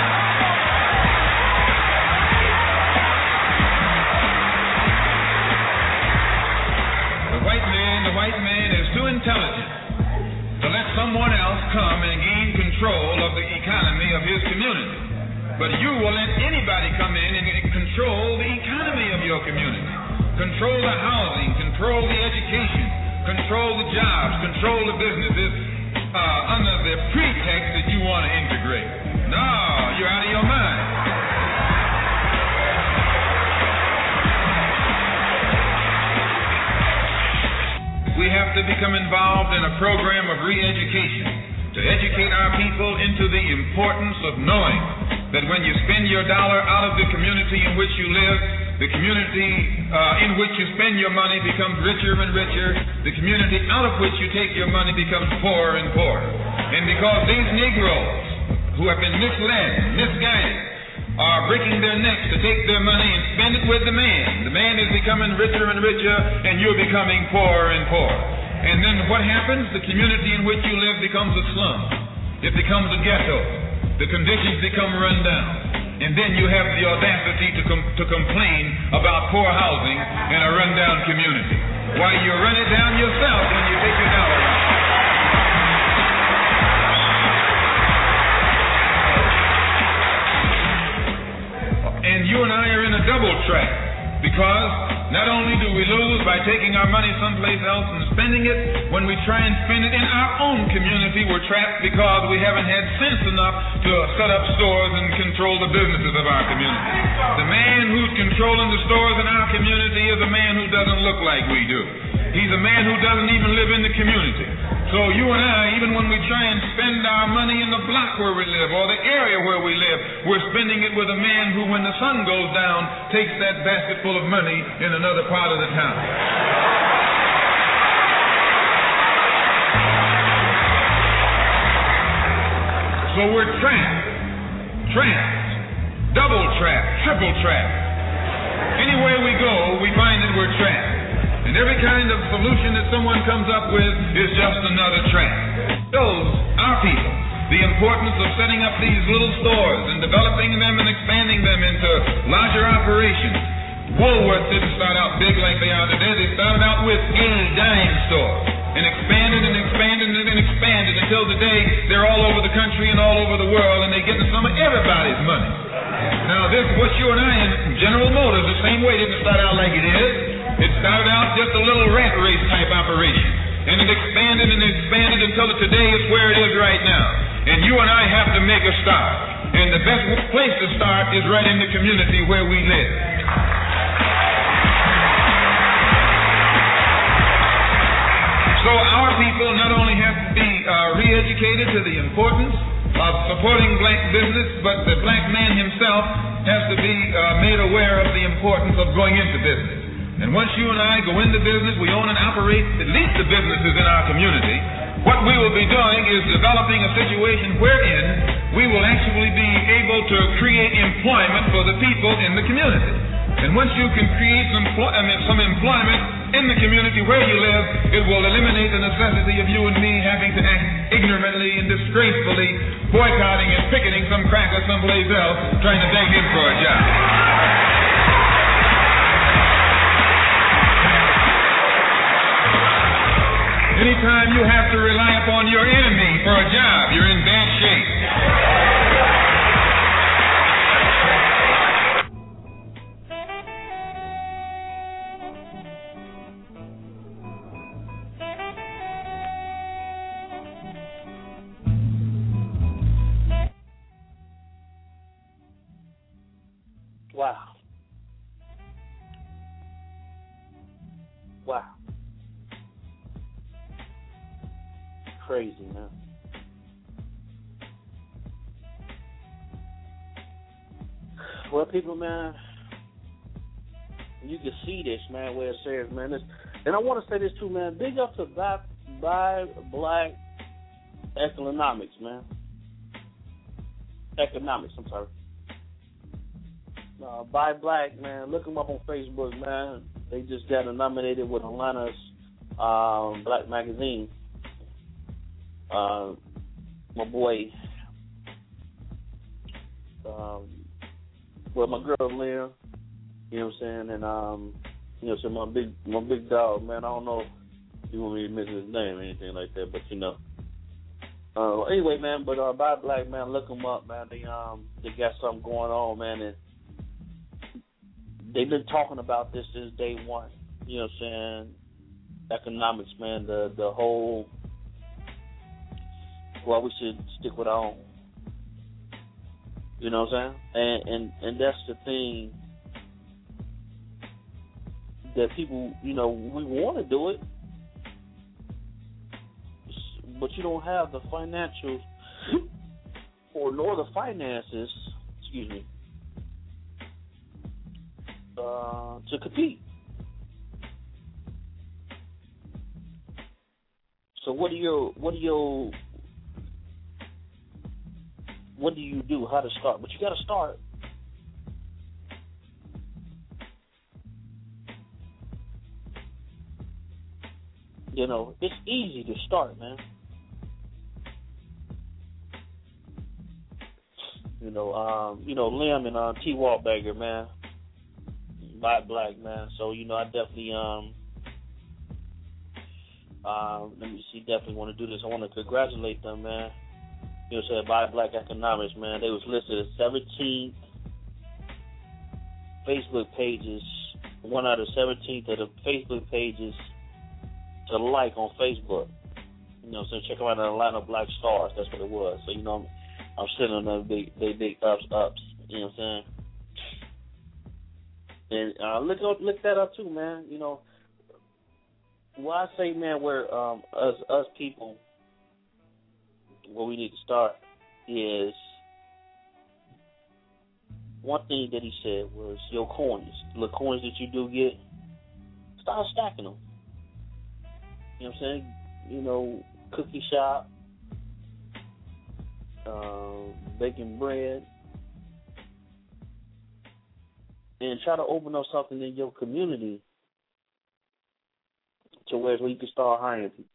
The white man is too intelligent to let someone else come and gain control of the economy of his community. But you will let anybody come in and control the economy of your community. Control the housing, control the education, control the jobs, control the businesses under the pretext that you want to integrate. No, you're out of your mind. We have to become involved in a program of re-education to educate our people into the importance of knowing that when you spend your dollar out of the community in which you live, the community in which you spend your money becomes richer and richer. The community out of which you take your money becomes poorer and poorer. And because these Negroes who have been misled, misguided, are breaking their necks to take their money and spend it with the man. The man is becoming richer and richer, and you're becoming poorer and poorer. And then what happens? The community in which you live becomes a slum. It becomes a ghetto. The conditions become run down. And then you have the audacity to complain about poor housing in a rundown community. Why, you run it down yourself when you take your dollar out. And you and I are in a double trap, because not only do we lose by taking our money someplace else and spending it, when we try and spend it in our own community, we're trapped because we haven't had sense enough to set up stores and control the businesses of our community. The man who's controlling the stores in our community is a man who doesn't look like we do. He's a man who doesn't even live in the community. So you and I, even when we try and spend our money in the block where we live or the area where we live, we're spending it with a man who, when the sun goes down, takes that basket full of money in another part of the town. So we're trapped, double trapped, triple trapped. Anywhere we go, we find that we're trapped. And every kind of solution that someone comes up with is just another trap. Shows our people the importance of setting up these little stores and developing them and expanding them into larger operations. Woolworths didn't start out big like they are today. They started out with a dime store and expanded and expanded and expanded until today they're all over the country and all over the world, and they get some of everybody's money. Now this, what you and I in General Motors, the same way, didn't start out like it is. It started out just a little rat race type operation, and it expanded and expanded until today is where it is right now. And you and I have to make a start. And the best place to start is right in the community where we live. So our people not only have to be re-educated to the importance of supporting black business, but the black man himself has to be made aware of the importance of going into business. And once you and I go into business, we own and operate at least the businesses in our community. What we will be doing is developing a situation wherein we will actually be able to create employment for the people in the community. And once you can create some employment in the community where you live, it will eliminate the necessity of you and me having to act ignorantly and disgracefully, boycotting and picketing some cracker someplace else, trying to beg him for a job. Anytime you have to rely upon your enemy for a job, you're in bad shape. Wow. Crazy, man. Well, people, man, you can see this, man, where it says, man, this, and I want to say this too, man. Big up to Buy Black Economics, man. Economics, I'm sorry. Buy Black, man. Look them up on Facebook, man. They just got nominated with Atlanta's Black Magazine. My boy, well, my girl Leah, you know what I'm saying, and you know, so my big dog, man. I don't know if you want me to mention his name or anything like that, but you know. Anyway, man, but Buy Black, man, look them up, man. They got something going on, man, and they've been talking about this since day one. You know what I'm saying? Economics, man. The whole, well, we should stick with our own. You know what I'm saying? And that's the thing that people, you know, we want to do it, but you don't have the financial nor the finances, excuse me, to compete. So what do you do? How to start? But you got to start. You know, it's easy to start, man. You know, Lim and T. Waltberger, man. Buy Black, man. So, you know, I definitely let me see, definitely want to do this. I want to congratulate them, man. You know, said Buy Black Economics, man. They was listed as 17th Facebook pages, one out of 17th of the Facebook pages to like on Facebook. You know, so check them out, Atlanta Black Stars. That's what it was. So, you know, I'm sitting on them big ups. You know what I'm saying? And look that up too, man. You know, well, I say, man, where us people, where we need to start is one thing that he said was your coins, the coins that you do get, start stacking them. You know what I'm saying? You know, cookie shop, baking bread, and try to open up something in your community to where you can start hiring people.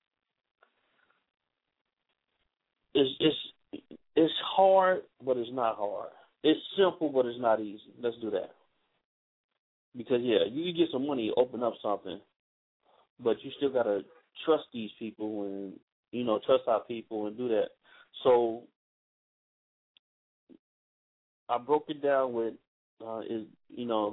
It's hard, but it's not hard. It's simple, but it's not easy. Let's do that. Because, yeah, you can get some money, open up something, but you still got to trust these people and, you know, trust our people and do that. So I broke it down with, you know,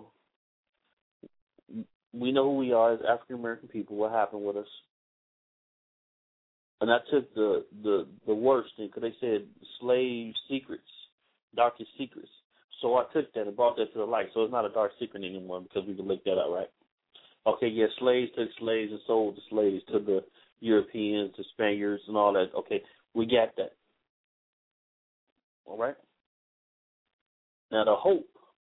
we know who we are as African-American people, what happened with us. And I took the worst thing, because they said slave secrets, darkest secrets. So I took that and brought that to the light. So it's not a dark secret anymore because we can look that up, right? Okay, yeah, slaves took slaves and sold the slaves to the Europeans, the Spaniards, and all that. Okay, we got that. All right? Now the hope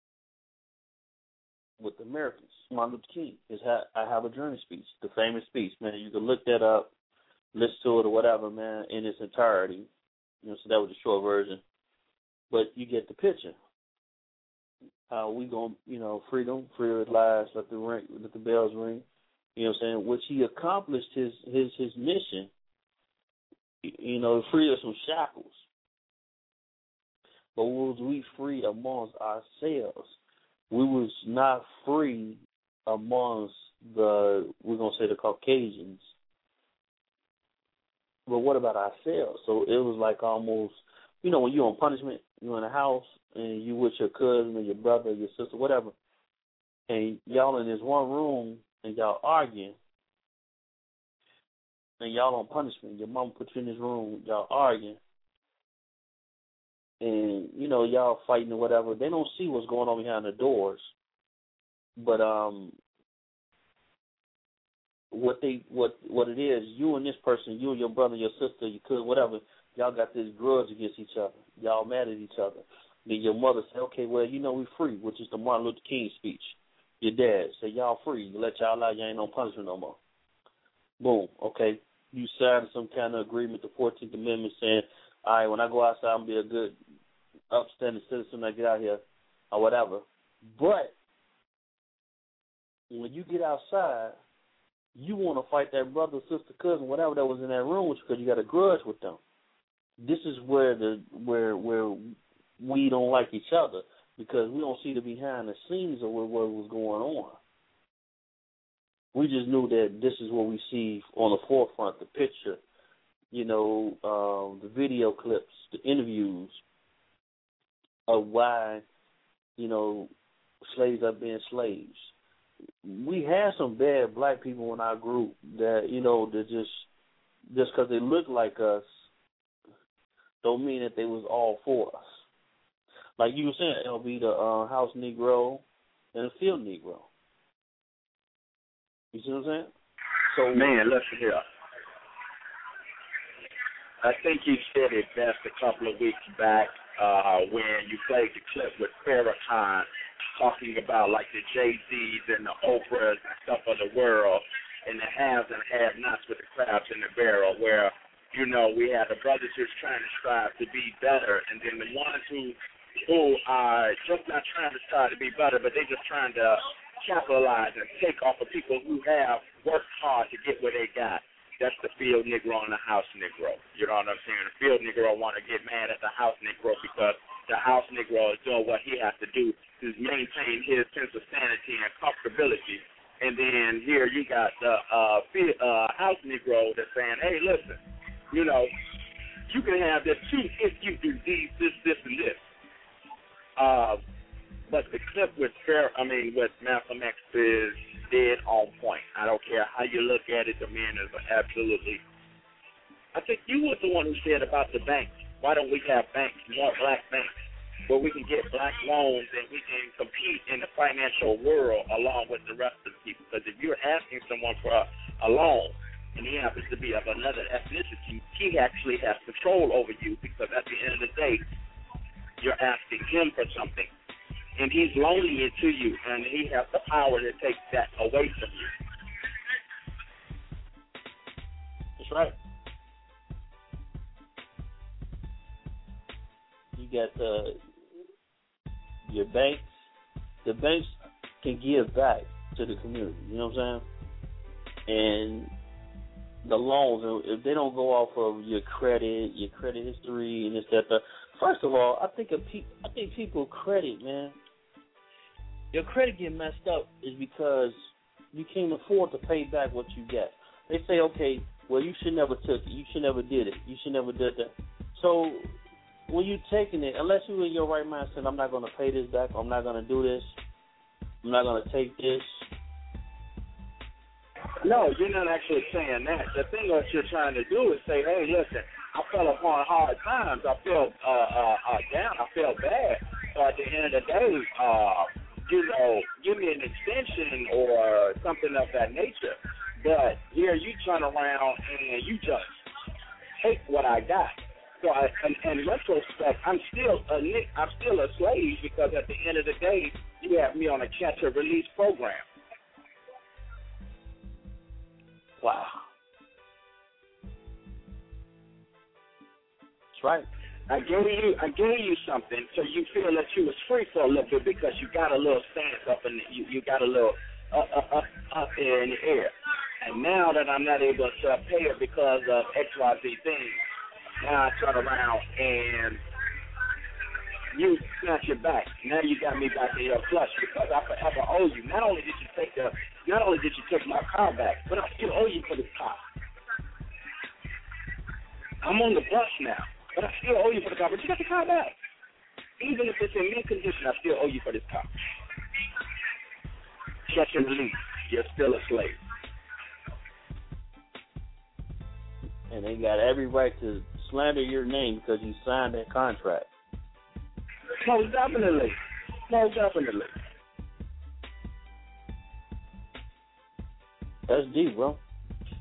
with the Americans, Martin Luther King, is I Have a Journey speech, the famous speech, man. You can look that up, listen to it or whatever, man, in its entirety. You know, so that was the short version. But you get the picture. How we going, you know, freedom, free at last, let the bells ring. You know what I'm saying? Which he accomplished his mission. You know, free us from shackles. But was we free amongst ourselves? We was not free amongst we're gonna say the Caucasians. But what about ourselves? So it was like almost, you know, when you're on punishment, you're in a house, and you with your cousin or your brother or your sister, whatever, and y'all in this one room, and y'all arguing, and y'all on punishment. Your mom put you in this room, y'all arguing, and, you know, y'all fighting or whatever. They don't see what's going on behind the doors. But what it is, you and this person, you and your brother, your sister, your cousin, whatever, y'all got this grudge against each other. Y'all mad at each other. Then your mother say, okay, well, we free, which is the Martin Luther King speech. Your dad say, y'all free. You let y'all out, you ain't no punishment no more. Boom, okay. You signed some kind of agreement, the 14th Amendment, saying, all right, when I go outside, I'm going to be a good, upstanding citizen when I get out here or whatever. But when you get outside, you want to fight that brother, sister, cousin, whatever that was in that room with you because you got a grudge with them. This is where we don't like each other because we don't see the behind the scenes of what was going on. We just knew that this is what we see on the forefront, the picture, the video clips, the interviews of why, slaves are being slaves. We had some bad black people in our group that, that just because they look like us don't mean that they was all for us. Like you were saying, LB, the house Negro and the field Negro. You see what I'm saying? So, man, listen here. I think you said it best a couple of weeks back when you played the clip with Farrakhan talking about like the Jay-Z's and the Oprahs and stuff of the world and the haves and have-nots with the crabs in the barrel where, we had the brothers who's trying to strive to be better and then the ones who are just not trying to strive to be better, but they're just trying to capitalize and take off of people who have worked hard to get where they got. That's the field Negro and the house Negro. You know what I'm saying? The field Negro want to get mad at the house Negro because the house Negro is doing what he has to do to maintain his sense of sanity and comfortability. And then here you got the house Negro that's saying, hey, listen, you can have this too if you do this, and this. But the clip with Malcolm X is dead on point. I don't care how you look at it. The man is absolutely. I think you were the one who said about the banks. Why don't we have banks, more black banks, where we can get black loans and we can compete in the financial world along with the rest of the people? Because if you're asking someone for a loan and he happens to be of another ethnicity, he actually has control over you because at the end of the day, you're asking him for something. And he's loaning it to you, and he has the power to take that away from you. That's right. You got your banks. The banks can give back to the community. You know what I'm saying? And the loans, if they don't go off of your credit history, and this, that. First of all, I think people credit, man. Your credit get messed up is because you can't afford to pay back what you get. They say, okay, well, you should never took it. You should never did it. You should never did that. So when you're taking it, unless you're in your right mind saying, I'm not going to pay this back, I'm not going to do this, I'm not going to take this. No, you're not actually saying that. The thing that you're trying to do is say, hey, listen, I fell upon hard times. I felt down. I felt bad. So at the end of the day, give me an extension or something of that nature. But here you turn around and you just take what I got. So in retrospect, I'm still a slave because at the end of the day, you have me on a catch and release program. Wow. That's right. I gave you something so you feel that you was free for a little bit because you got a little stance up in you got a little up there in the air. And now that I'm not able to pay it because of XYZ things, now I turn around and you snatch it back. Now you got me back in your clutch because I forever owe you. Not only did you take my car back, but I still owe you for this car. I'm on the bus now, but I still owe you for the car. But you got the car back. Even if it's in mint condition, I still owe you for this car. Catch and release. You're still a slave. And they got every right to slander your name because you signed that contract. Most definitely. Most definitely. That's deep, bro.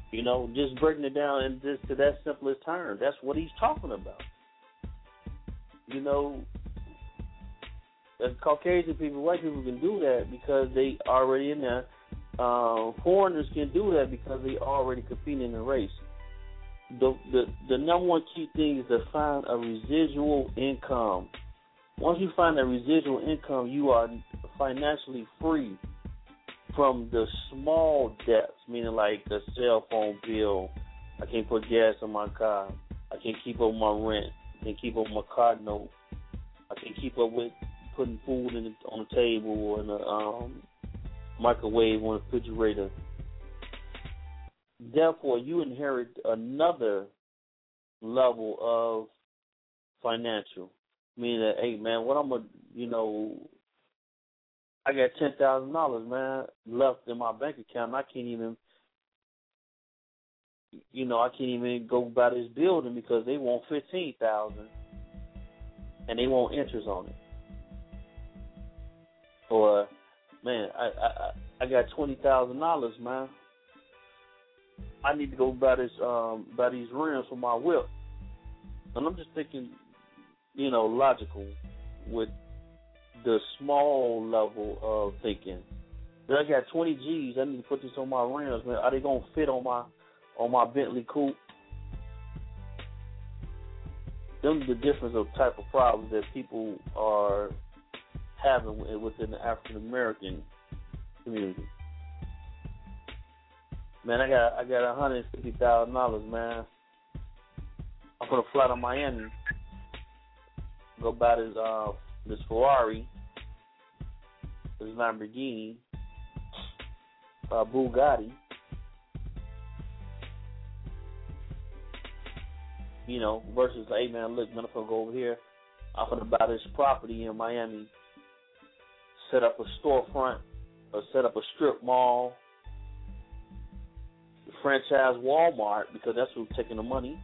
You know, just breaking it down in just to that simplest term. That's what he's talking about. You know, Caucasian people, white people can do that because they already in there. Foreigners can do that because they already compete in the race. The number one key thing is to find a residual income. Once you find that residual income, you are financially free from the small debts, meaning like the cell phone bill. I can't put gas in my car. I can't keep up my rent. I can't keep up my car note. I can't keep up with putting food on the table or in the microwave or the refrigerator. Therefore, you inherit another level of financial. Meaning that, hey, man, what I'm going to, I got $10,000, man, left in my bank account, and I can't even, I can't even go buy this building because they want $15,000, and they want interest on it. Or, man, I got $20,000, man. I need to go buy these rims for my whip, and I'm just thinking, logical with the small level of thinking. I got 20 G's. I need to put this on my rims, man. Are they gonna fit on my Bentley coupe? Them the difference of type of problems that people are having within the African American community. Man, I got $150,000, man. I'm gonna fly to Miami, go buy this Ferrari, this Lamborghini, Bugatti. Versus, hey man, look, man, I'm gonna go over here. I'm gonna buy this property in Miami, set up a storefront, or set up a strip mall, franchise Walmart, because that's who's taking the money,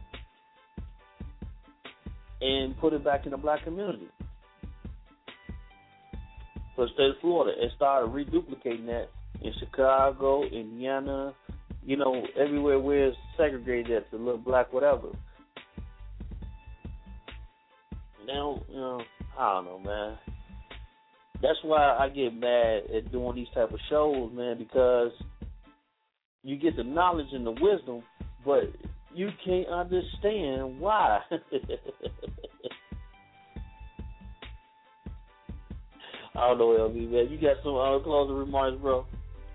and put it back in the black community. For the state of Florida, and started reduplicating that in Chicago, Indiana, everywhere where it's segregated at, the little black whatever. Now, I don't know, man. That's why I get mad at doing these type of shows, man, because you get the knowledge and the wisdom, but you can't understand why. I don't know, LB, man. You got some closing remarks, bro?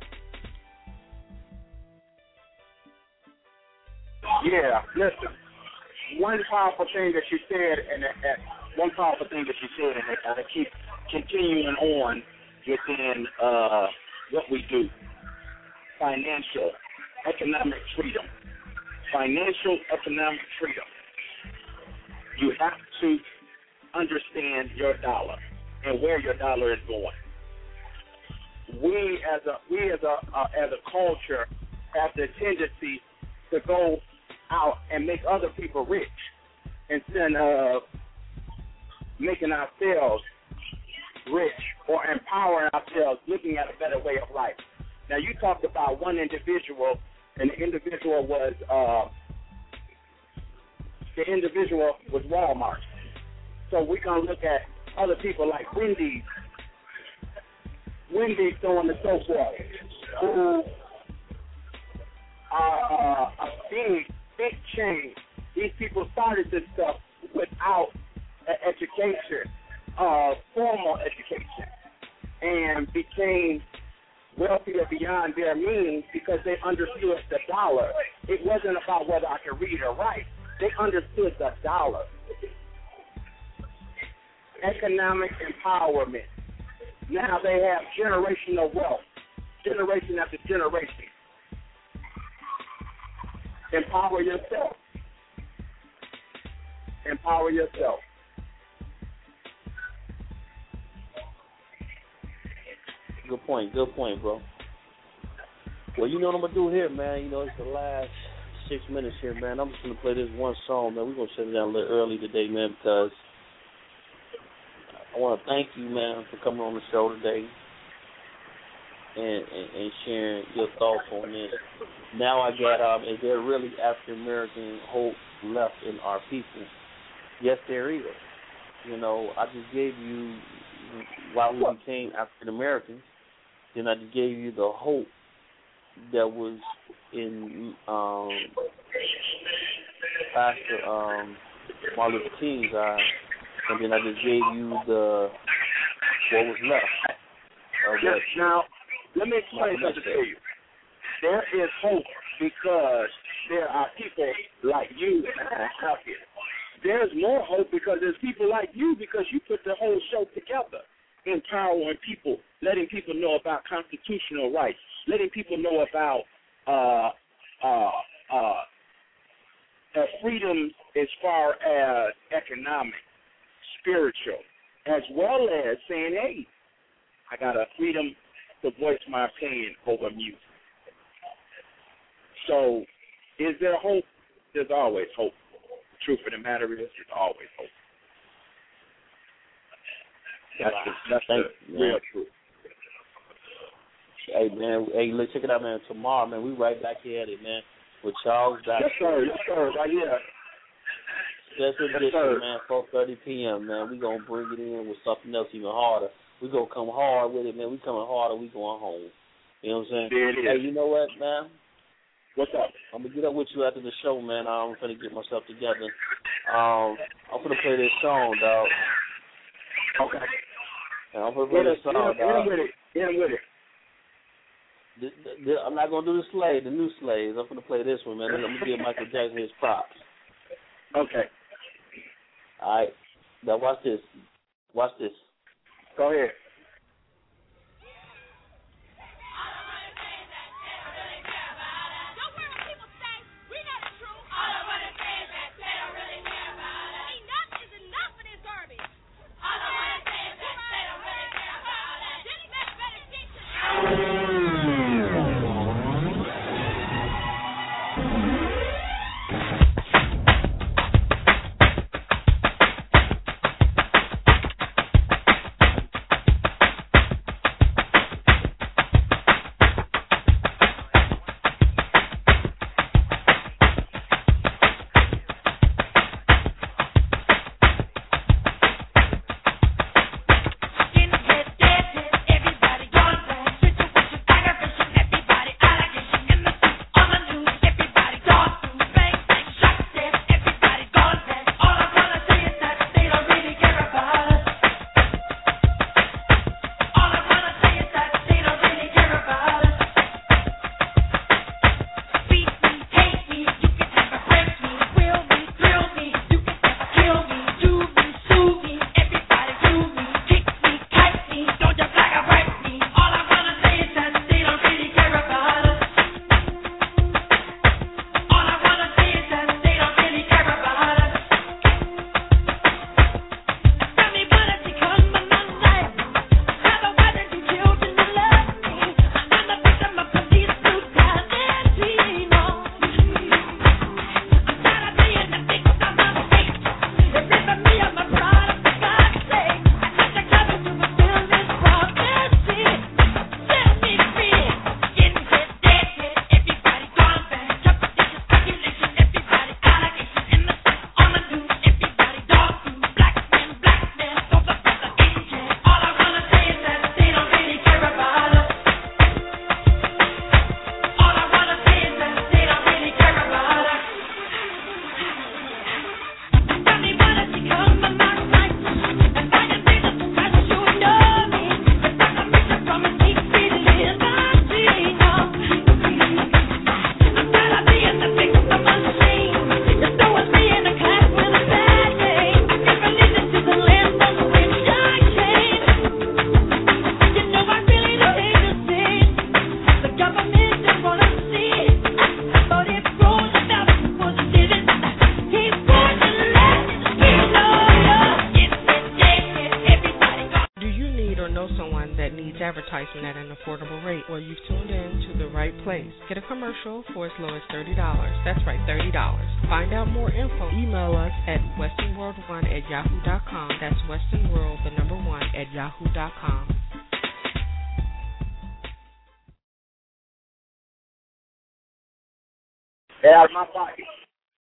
Yeah, listen. One powerful thing that you said, and I keep continuing on within what we do. Financial, economic freedom. Financial, economic freedom. You have to understand your dollar and where your dollar is going. We as a culture have the tendency to go out and make other people rich instead of making ourselves rich or empowering ourselves, looking at a better way of life. Now, you talked about one individual, and the individual was Walmart. So we're going to look at other people like Wendy's, so on and so forth, who are a big chain. These people started this stuff without education, formal education, and became wealthier beyond their means because they understood the dollar. It wasn't about whether I could read or write. They understood the dollar. Economic empowerment. Now they have generational wealth, generation after generation. Empower yourself. Empower yourself. Good point, bro. Well, you know what I'm going to do here, man. It's the last 6 minutes here, man. I'm just going to play this one song, man. We're going to shut it down a little early today, man, because I want to thank you, man, for coming on the show today. and sharing your thoughts on this. Now I got, is there really African American hope left in our people? Yes, there is. You know, I just gave you why we became African Americans. Then I just gave you the hope that was in Pastor Martin Luther King's eyes, and then I just gave you what was left. Now, let me explain something to you. There is hope because there are people like you out here. There's more hope because there's people like you because you put the whole show together, empowering people, letting people know about constitutional rights, letting people know about freedom as far as economic, spiritual, as well as saying, hey, I got a freedom to voice my opinion over music. So is there hope? There's always hope. The truth of the matter is there's always hope. That's the real truth. Hey, man, let's check it out, man. Tomorrow, man, we right back here at it, man, with Charles Dodson. Yes, sir, right here. Special edition, man, 4:30 p.m., man. We going to bring it in with something else even harder. We going to come hard with it, man. We coming harder, we going home. You know what I'm saying? There it is. Hey, you know what, man? What's up? I'm going to get up with you after the show, man. I'm going to get myself together. I'm going to play this song, dog. Okay. And I'm going to play this song, dog. Get with it. I'm not going to do the new Slaves. I'm going to play this one, man. I'm going to give Michael Jackson his props. Okay. All right. Now watch this. Watch this. Go ahead. advertisement at an affordable rate, or you've tuned in to the right place. Get a commercial for as low as $30. That's right, $30. Find out more info. Email us at westernworld1@yahoo.com. That's westernworld1@yahoo.com. Get out of my pocket.